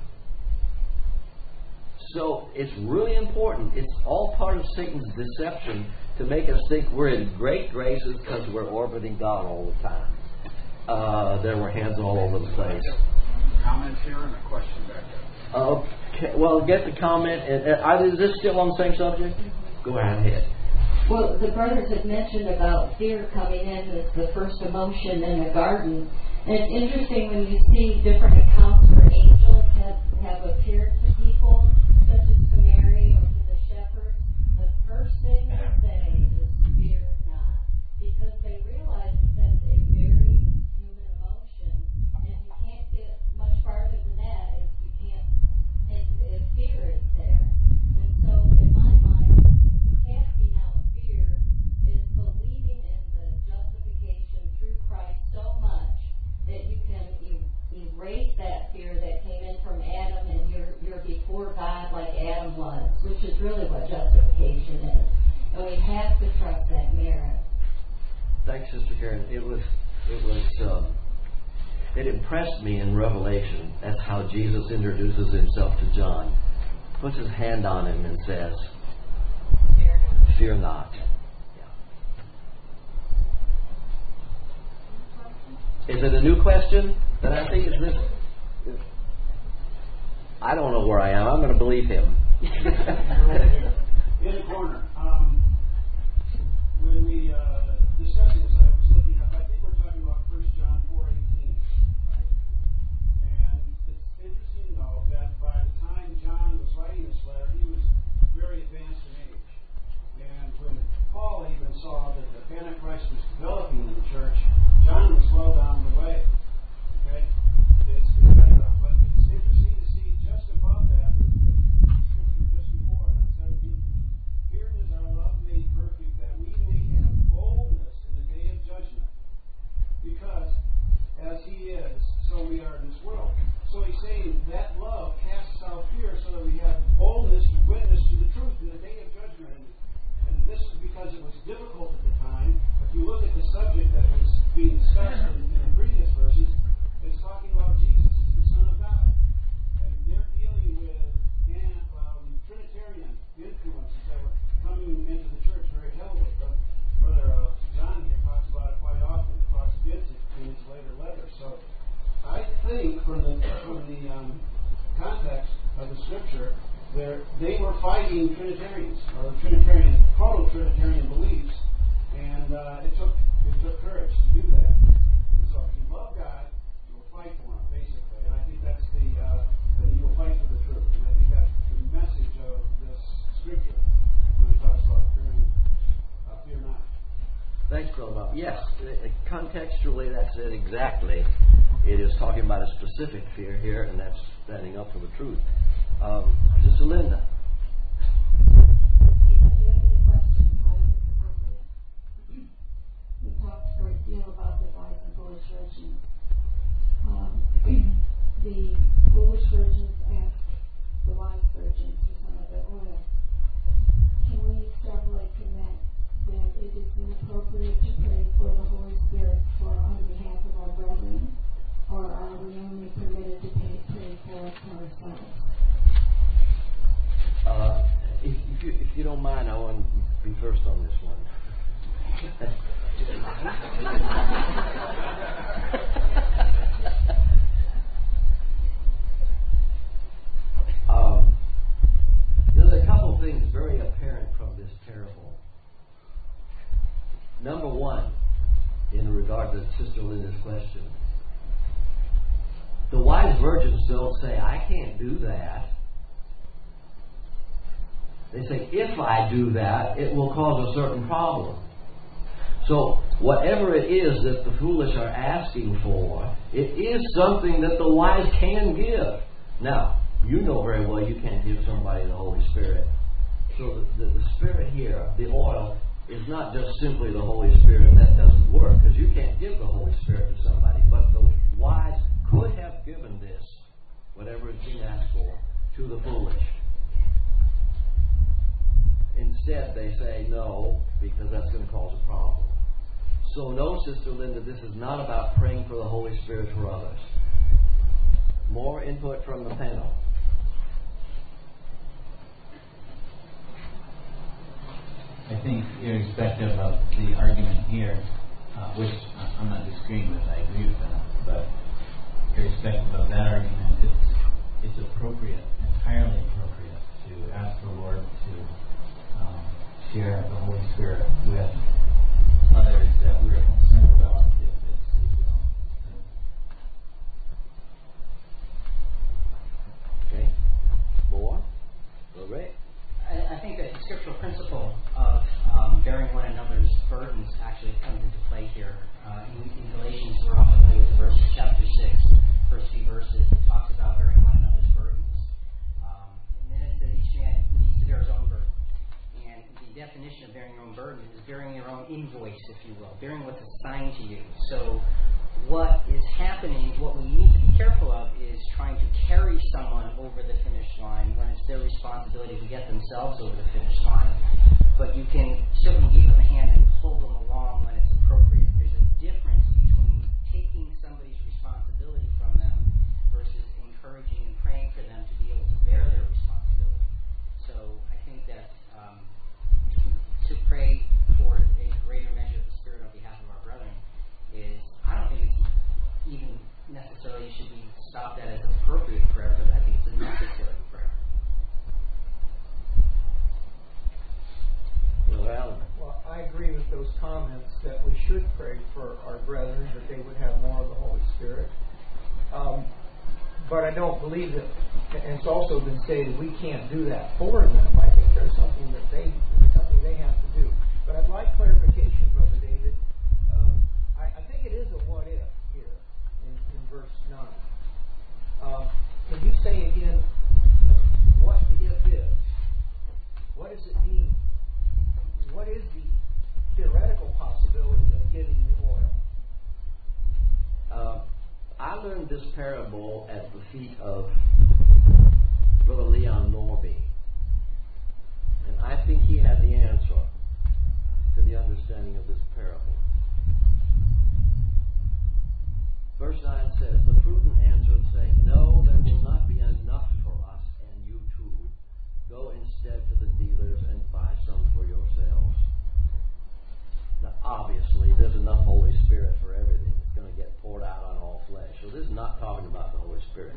So it's really important. It's all part of Satan's deception to make us think we're in great graces because we're orbiting God all the time. Uh, there were hands all over the place. Comments here and a question back there. Okay, well, get the comment. Uh, is this still on the same subject? Go right ahead. Well, the brothers had mentioned about fear coming in as the first emotion in the garden. And it's interesting when you see different accounts where angels have, have appeared to people, such as to Mary or to the shepherds. The first thing they say is, fear not. Because they realize that that's a very human emotion. And you can't get much farther than that if you can't, if, if fear is there. And so, in my mind, casting out fear is believing in the justification through Christ so much that you can which is really what justification is. And we have to trust that merit. Thanks, Sister Karen. It was, it was, um, it impressed me in Revelation. That's how Jesus introduces himself to John. Puts his hand on him and says, "Fear not." Yeah. Is it a new question? Then I think it's this. I don't know where I am. I'm going to believe him. In the corner. Um, when we uh, discussed this, I was looking up. I think we're talking about First John four eighteen, right? And it's interesting to know that by the time John was writing this letter, he was very advanced in age. And when Paul even saw that the Antichrist was developing in the church, John was well down the way. Okay, it's but it's interesting to see just above that the scripture just before it on seventeen. Here is our love made perfect, that we may have boldness in the day of judgment. Because as he is, so we are in this world. So he's saying that love casts out fear so that we have boldness to witness to the truth in the day of judgment. And, and this is because it was difficult at the time. If you look at the subject that was being discussed in, in the previous verses, it's talking about Jesus as the Son of God. And they're dealing with and, um, Trinitarian influences that were coming into the church very heavily. But Brother uh, John here talks about it quite often, talks against it in his later letters. So I think from the from the um, context of the scripture, they were fighting Trinitarians, or Trinitarian, total Trinitarian beliefs, and uh, it took it took courage to do that. And so if you love God, you'll fight for Him, basically. And I think that's the uh, that you'll fight for the truth. And I think that's the message of this scripture when it talks about fearing, uh, fear not. Thanks, Brother Bob. Yes, contextually, that's it exactly. It is talking about a specific fear here, and that's standing up for the truth. Um, Sister Linda. We talked a great deal about the wise and foolish virgins. Um, the foolish virgins ask the wise virgins for some of the oil. Can we extrapolate from that that it is inappropriate to pray for the Holy Spirit for on behalf of our brethren, or are we only permitted to pay, pray for ourselves? Uh, if, if, you, if you don't mind, I want to be first on this one. um, there's a couple things very apparent from this parable. Number one, in regard to Sister Linda's question, the wise virgins don't say, "I can't do that." They say, "If I do that, it will cause a certain problem." So, whatever it is that the foolish are asking for, it is something that the wise can give. Now, you know very well you can't give somebody the Holy Spirit. So, the, the, the Spirit here, the oil, is not just simply the Holy Spirit. That doesn't work, because you can't give the Holy Spirit to somebody. But the wise could have given this, whatever it's being asked for, to the foolish. Instead, they say no, because that's going to cause a problem. So, no, Sister Linda, this is not about praying for the Holy Spirit for others. More input from the panel. I think, irrespective of the argument here, uh, which I'm not disagreeing with, I agree with that, but irrespective of that argument, it's it's appropriate, entirely appropriate, to ask the Lord to um, share the Holy Spirit with others that we're concerned about, if it's His will. Okay. More? All right. I, I think that the scriptural principle of um, bearing one another's burdens actually comes into play here. Uh, in, in Galatians, we're often familiar with the verse, chapter six, first few verses, it talks about bearing one another's burdens. Um, and then it says each man needs to bear his own burden. And the definition of bearing your own burden is bearing your own invoice, if you will, bearing what's assigned to you. So what is happening, what we need to be careful of, is trying to carry someone over the finish line when it's their responsibility to get themselves over the finish line. But you can certainly give them a hand and pull them along when it's appropriate. There's a difference between taking somebody's responsibility from them versus encouraging and praying for them to be able to bear their responsibility. So I think that um, to pray for a greater measure of the Spirit on behalf of our brethren is, I don't think it's even necessarily should be stopped at as an appropriate prayer, but I think it's a necessary prayer. Well, I agree with those comments that we should pray for our brethren, that they would have more of the Holy Spirit. Um, but I don't believe that, and it's also been stated, we can't do that for them. I think there's something that they something they have to do. But I'd like clarification, Brother David. Um, I, I think it is a what if here in, in verse nine. Um, can you say again what the if is? What does it mean? What is the theoretical possibility of getting the oil? Uh, I learned this parable at the feet of Brother Leon Norby. And I think he had the answer to the understanding of this parable. Verse nine says, the prudent answered, saying, no, there will not be enough for us and you too. Go instead to the dealers and buy some for yourselves. Now, obviously, there's enough Holy Spirit for everything. It's going to get poured out on all flesh. So this is not talking about the Holy Spirit.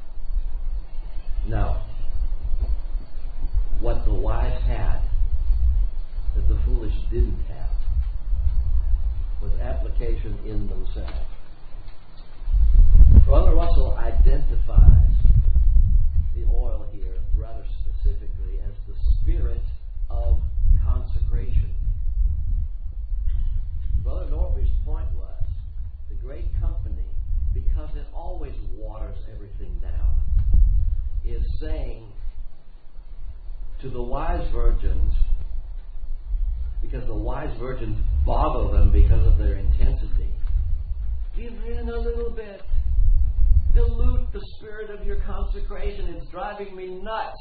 Now, what the wise had that the foolish didn't have was application in themselves. Brother Russell identifies the oil here rather specifically as the spirit of consecration. Brother Norby's point was the great company, because it always waters everything down, is saying to the wise virgins, because the wise virgins bother them because of their intensity, give in a little bit. Dilute the spirit of your consecration. It's driving me nuts.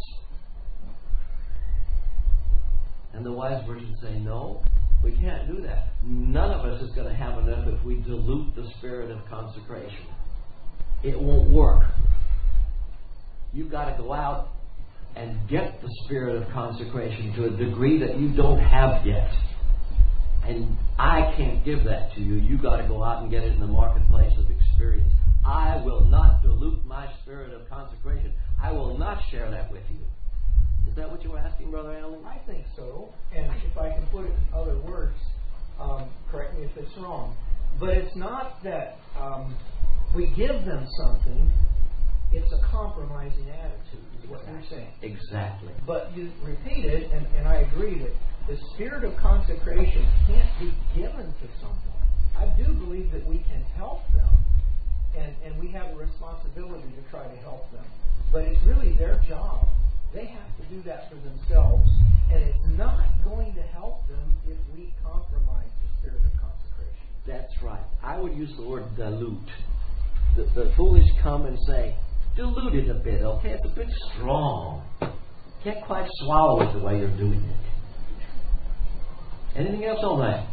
And the wise virgins say, no, we can't do that. None of us is going to have enough if we dilute the spirit of consecration. It won't work. You've got to go out and get the spirit of consecration to a degree that you don't have yet. And I can't give that to you. You've got to go out and get it in the marketplace of experience. I will not dilute my spirit of consecration. I will not share that with you. Is that what you were asking, Brother Allen? I think so. And if I can put it in other words, um, correct me if it's wrong. But it's not that um, we give them something. It's a compromising attitude, is what Exactly. you're saying. Exactly. But you repeated, and, and I agree that the spirit of consecration can't be given to someone. I do believe that we can help them, and, and we have a responsibility to try to help them. But it's really their job. They have to do that for themselves, and it's not going to help them if we compromise the spirit of consecration. That's right. I would use the word dilute. The, the foolish come and say, dilute it a bit, okay? It's a bit strong. Can't quite swallow it the way you're doing it. Anything else on that?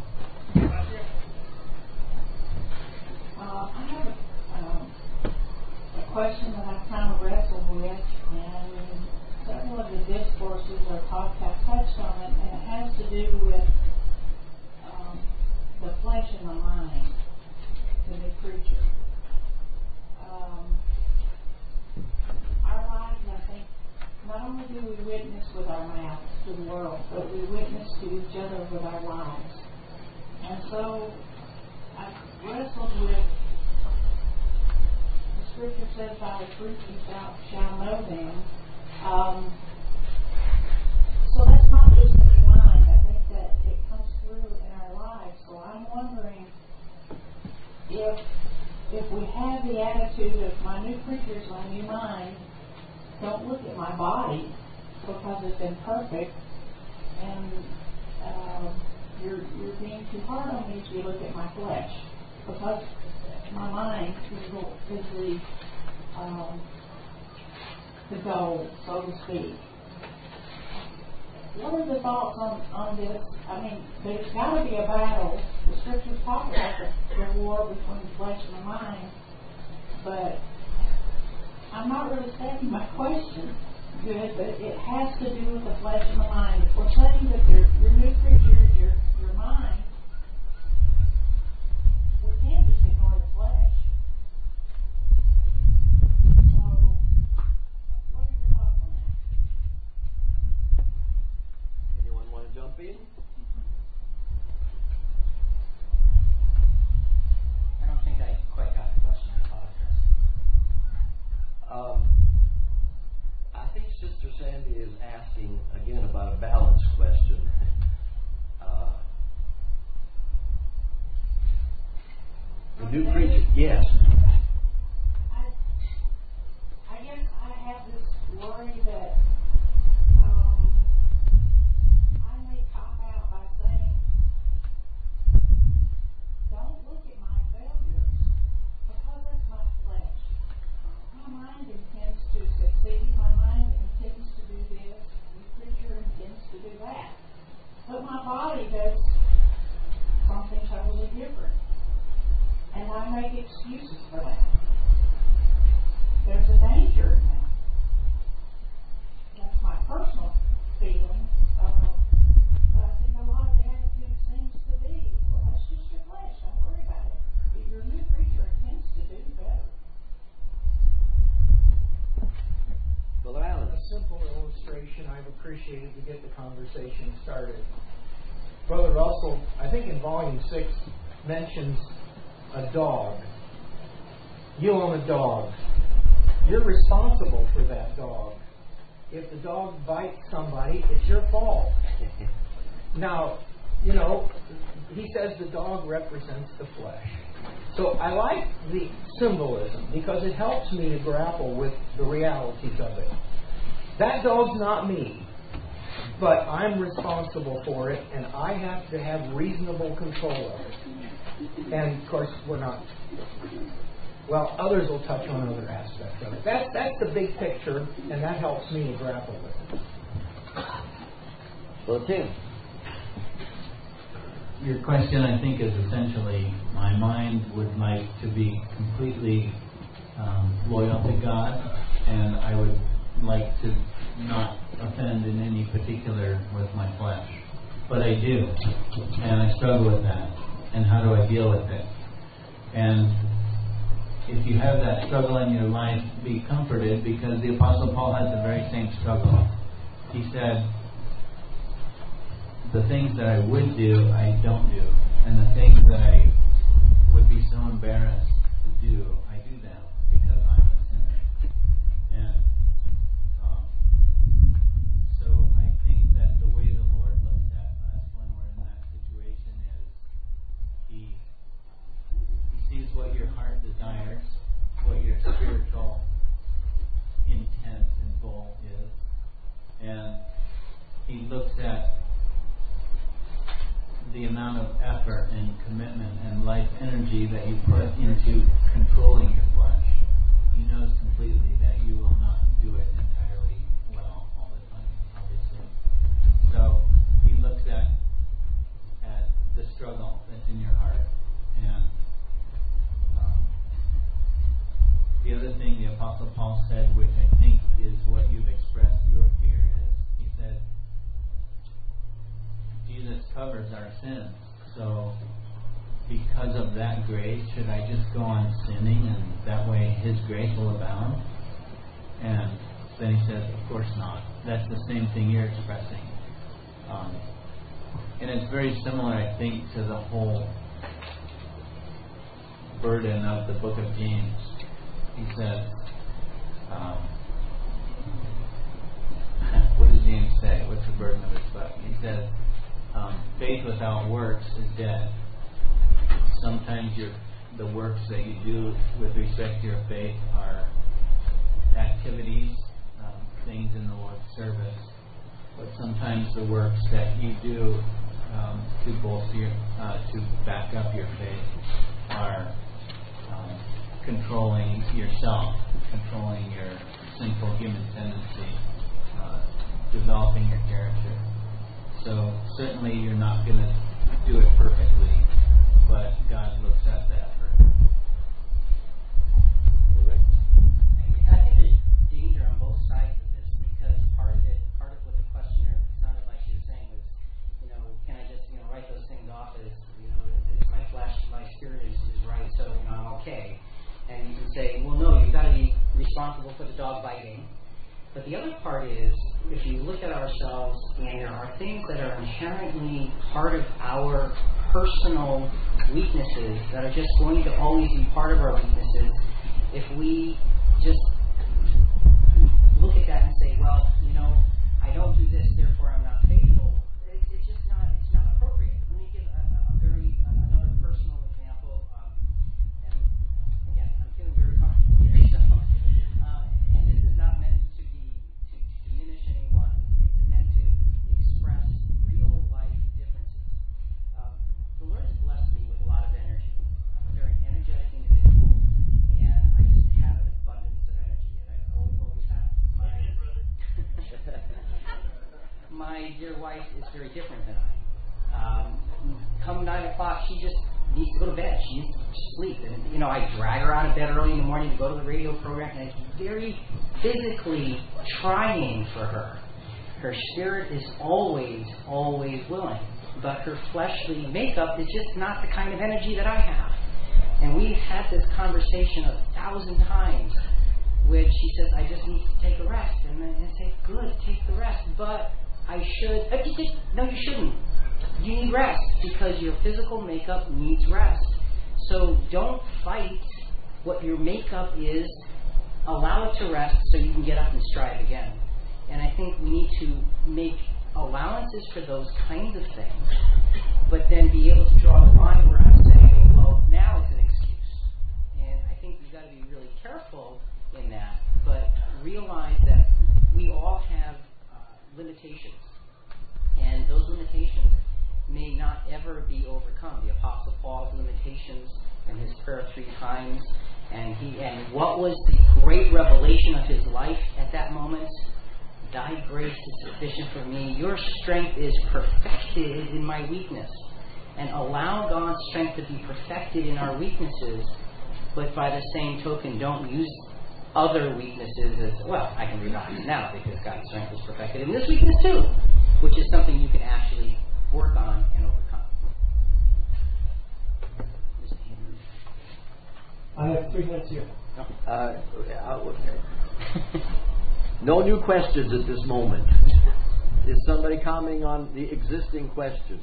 Uh, I have a, um, a question that I've kind of wrestled with, and several of the discourses or talks have touched on it, and it has to do with um, the flesh and the mind, the new creature. Um, our lives, I think, not only do we witness with our mouths to the world, but we witness to each other with our lives. And so I wrestled with, the scripture says, by the fruit you shall, shall know them. Um, so that's not just in your mind. I think that it comes through in our lives. So I'm wondering if if we have the attitude of my new creatures, my new mind, don't look at my body because it's imperfect, and uh, you're you're being too hard on me if you look at my flesh, because my mind is the, is the um, the goal, so to speak. what are the thoughts on, on this? I mean, there's got to be a battle. The scriptures talk about the, the war between the flesh and the mind, but I'm not really stating my question good, but it has to do with the flesh and the mind. If we're saying that your, your new creature is your, your mind, we can't just ignore the flesh. So, what are your thoughts on that? Anyone want to jump in? I don't think I quite got the question. I apologize. Um, I think Sister Sandy is asking again about a balance question. uh, the new creature, yes. I, I guess I have this worry that um, I may cop out by saying, don't look at my failures, because that's my flesh. My mind intends to succeed. My mind intends to do this. The creature intends to do that. But my body does something totally different. And I make excuses for that. There's a danger in that. That's my personal feeling. Um, but I think a lot of the attitude seems to be, well, that's just your flesh. Don't worry about it. If your new creature intends to do better. Brother Allen. A simple illustration I've appreciated to get the conversation started. Brother Russell, I think in volume six, mentions a dog. You own a dog. You're responsible for that dog. If the dog bites somebody, it's your fault. Now, you know, he says the dog represents the flesh. So I like the symbolism because it helps me to grapple with the realities of it. That dog's not me, but I'm responsible for it, and I have to have reasonable control of it. And, of course, we're not... Well, others will touch on other aspects of it. That's, that's the big picture, and that helps me to grapple with it. Well, Tim. Your question, I think, is essentially my mind would like to be completely um, loyal to God, and I would like to not offend in any particular with my flesh. But I do, and I struggle with that. And how do I deal with it? And if you have that struggle in your life, be comforted, because the Apostle Paul had the very same struggle. He said, the things that I would do, I don't do. And the things that I would be so embarrassed to do, I do them because I'm a sinner. And um, so I think that the way the Lord looks at us when we're in that situation is He, he sees what your heart desires, what your spiritual intent and goal is. And He looks at the amount of effort and commitment and life energy that you put into controlling your flesh. He knows completely that you will not do it entirely well all the time, obviously. So He looks at at the struggle that's in your heart. And um, the other thing the Apostle Paul said, which I think is what you've expressed your fear is, he said, Jesus covers our sins. So because of that grace, should I just go on sinning and that way His grace will abound? And then he says, of course not. That's the same thing you're expressing. Um, and it's very similar, I think, to the whole burden of the book of James. He says, um, what does James say? What's the burden of his book? He says, Um, faith without works is dead. Sometimes your, the works that you do with respect to your faith are activities, um, things in the Lord's service. But sometimes the works that you do um, to bolster, your, uh, to back up your faith are um, controlling yourself, controlling your sinful human tendency, uh, developing your character. So certainly you're not going to do it perfectly, but God looks at that. I think there's danger on both sides of this because part of it, part of what the questioner sounded like she was saying was, you know, can I just, you know, write those things off as, you know, it's my flesh, my spirit is, is right, so, you know, I'm okay. And you can say, well, no, you've got to be responsible for the dog biting. But the other part is, if you look at ourselves and there are things that are inherently part of our personal weaknesses that are just going to always be part of our weaknesses, if we just look at that and say, well, you know, I don't do this, therefore I'm not faithful, it, it's just not, it's not appropriate. Let me give a, a very, a, another personal example. Um, and again, I'm feeling very comfortable here. So, uh, and this is not meant to be, to, to diminish anyone. It's meant to express real life differences. Um, the Lord has blessed me with a lot of energy. I'm a very energetic individual. And I just have an abundance of energy, and I always, always have. My, my dear wife is very different than I. Um, come nine o'clock, she just needs to go to bed. She needs to sleep, and you know I drag her out of bed early in the morning to go to the radio program, and it's very physically trying for her. Her spirit is always, always willing, but her fleshly makeup is just not the kind of energy that I have. And we've had this conversation a thousand times when she says, I just need to take a rest. And then I say, good, take the rest. But I should. No, you shouldn't. You need rest because your physical makeup needs rest. So don't fight what your makeup is. Allow it to rest so you can get up and strive again. And I think we need to make allowances for those kinds of things, but then be able to draw the line where I'm saying, well, now it's an excuse. And I think we've got to be really careful in that, but realize that we all have uh, limitations. And those limitations may not ever be overcome. The Apostle Paul's limitations and his prayer three times, and he and what was the great revelation of his life at that moment? Thy grace is sufficient for me. Your strength is perfected in my weakness. And allow God's strength to be perfected in our weaknesses, but by the same token, don't use other weaknesses as, well, I can relax now because God's strength is perfected in this weakness too, which is something you can actually work on and overcome. I have three minutes here. Uh, no new questions at this moment. Is somebody commenting on the existing question?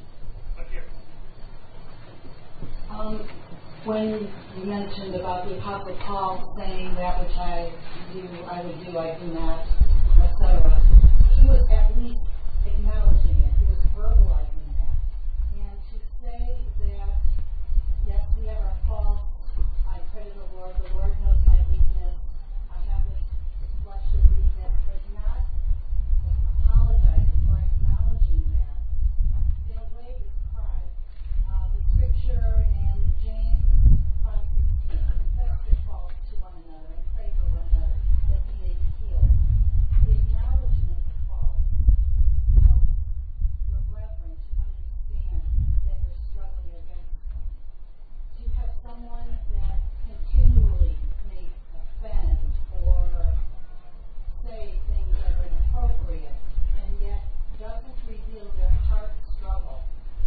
Um, when you mentioned about the Apostle Paul saying that which I do, I would do, I do not, et cetera, he was at least acknowledging it. He was verbalizing that. And to say that, yes, we have our faults. I pray to the Lord. The Lord knows my weakness. I have this fleshly weakness, but not apologizing or acknowledging that. In a way, is pride. Uh, the scripture in James five sixteen, confess your faults to one another and pray for one another that we may be healed. The acknowledgement of faults helps your brethren to understand that you're struggling against them. Do you have someone that continually may offend or say things that are inappropriate and yet doesn't reveal their heart struggle?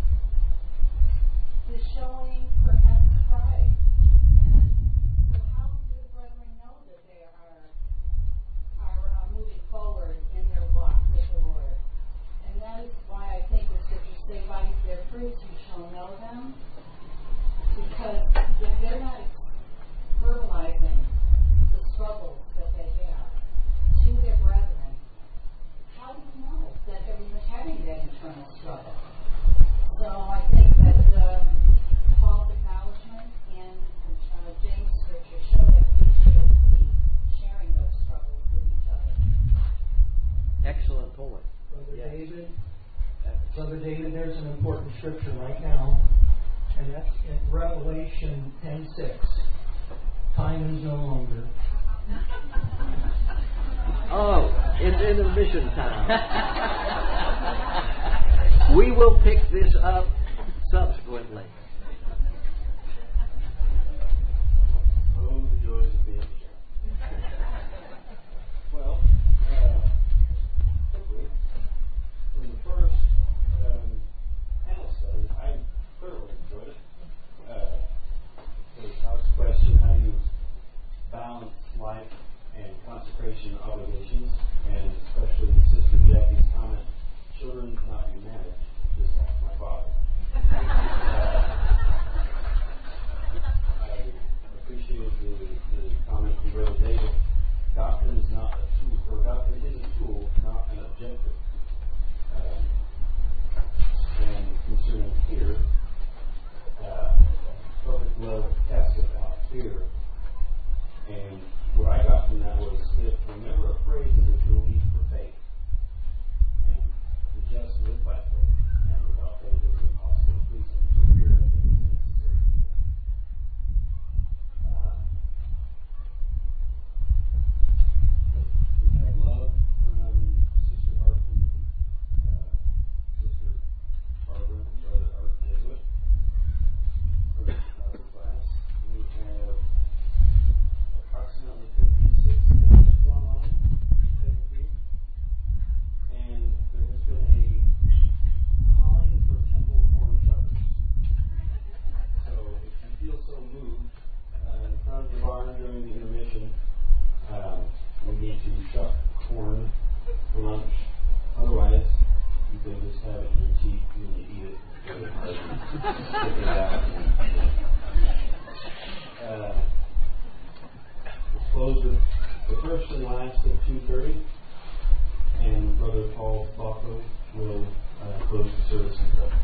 Is showing perhaps pride. And so how do the brethren know that they are are uh, moving forward in their walk with the Lord? And that is why I think the scriptures say, by their fruits you shall know them. Because if they're not verbalizing the struggles that they have to their brethren, how do you know that they're even having that internal struggle? So I think that uh, Paul's acknowledgement and uh, James' scripture show that we should be sharing those struggles with each other. Excellent point. Brother Yes. David, Brother David, there's an important scripture right now, and that's in Revelation ten six. Time is no longer. Oh, it's intermission time. we will pick this up subsequently. Oh, the joys of being here. Well, uh, quickly, from the first um, panel study, I thoroughly enjoyed it. Uh, the Todd's question, how do you balance life and consecration obligations, and especially Sister Jackie's comment, children not be managed, just like my father. Uh, I appreciated the, the comment from Brother David. Doctrine is not a tool, or doctrine is a tool, not an objective. Um, and concerning fear, uh, perfect love casts out fear. And what I got from that was, if we're never afraid, then there's no need for faith. And the just live by faith, and without faith it is impossible to please Him. So fear, I think, is necessary. Uh, we have love from Sister Arthur and uh, Sister Barbara and Brother Art Jesuit for the Bible class. We have approximately fifty-six minutes online, and there has been a calling for temple corn shuckers. So if you feel so moved, uh, in front of the barn during the intermission, um, we need to shuck corn for lunch. Otherwise, you can just have it in your teeth when you eat it. Spit it out. Uh, Close with the first and last at two thirty, and Brother Paul Bacco will uh, close the service in prayer.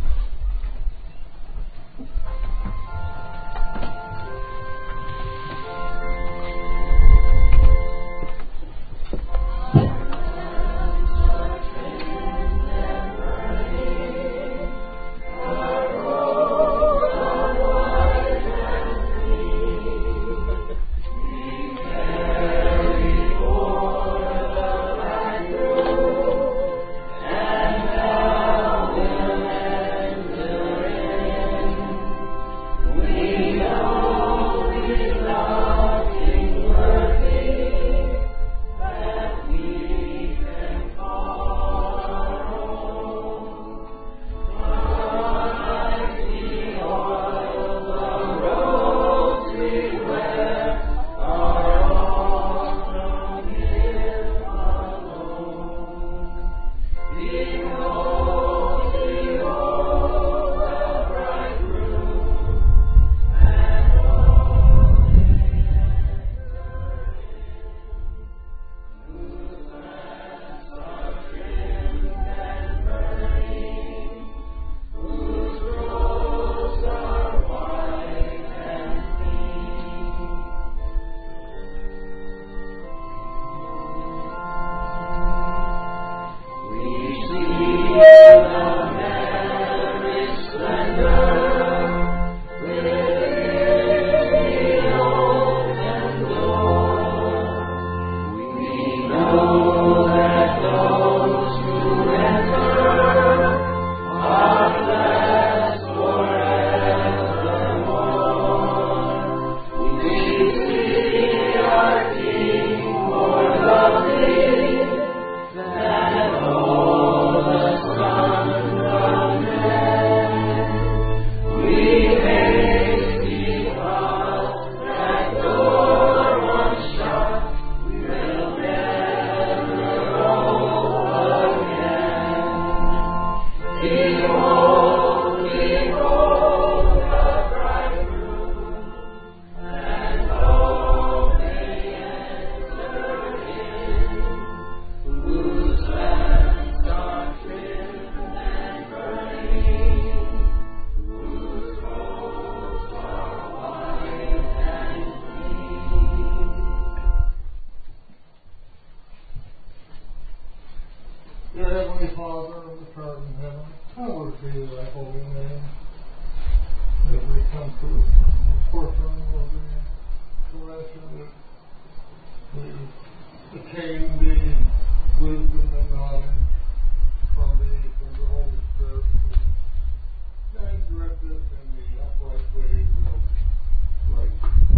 Attain the wisdom and knowledge from the, from the Holy serve and direct us in the upright way of right.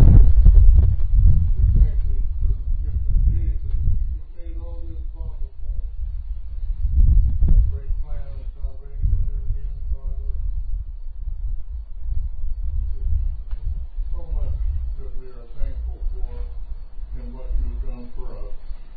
We thank thee for the gift of Jesus who made all this possible. That great plan of salvation in Him, Father. So much that we are thankful for in what you've done for us.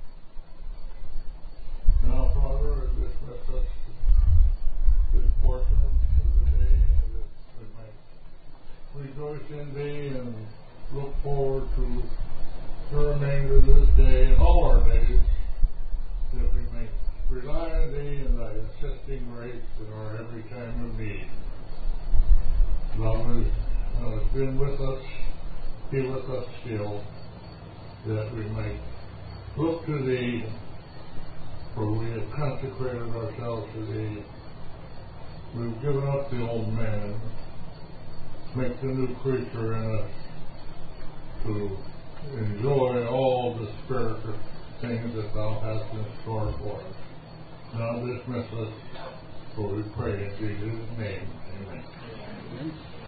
Now, Father, as this lets us this portion of the day, that we might rejoice in Thee and look forward to the remainder of this day and all our days, that we may rely on Thee and Thy assisting grace in our every time of need. Thou hast been with us, be with us still, that we might look to Thee, for we have consecrated ourselves to Thee. We've given up the old man, make the new creature in us to enjoy all the spiritual things that Thou hast in store for us. Now dismiss us, for we pray in Jesus' name. Amen.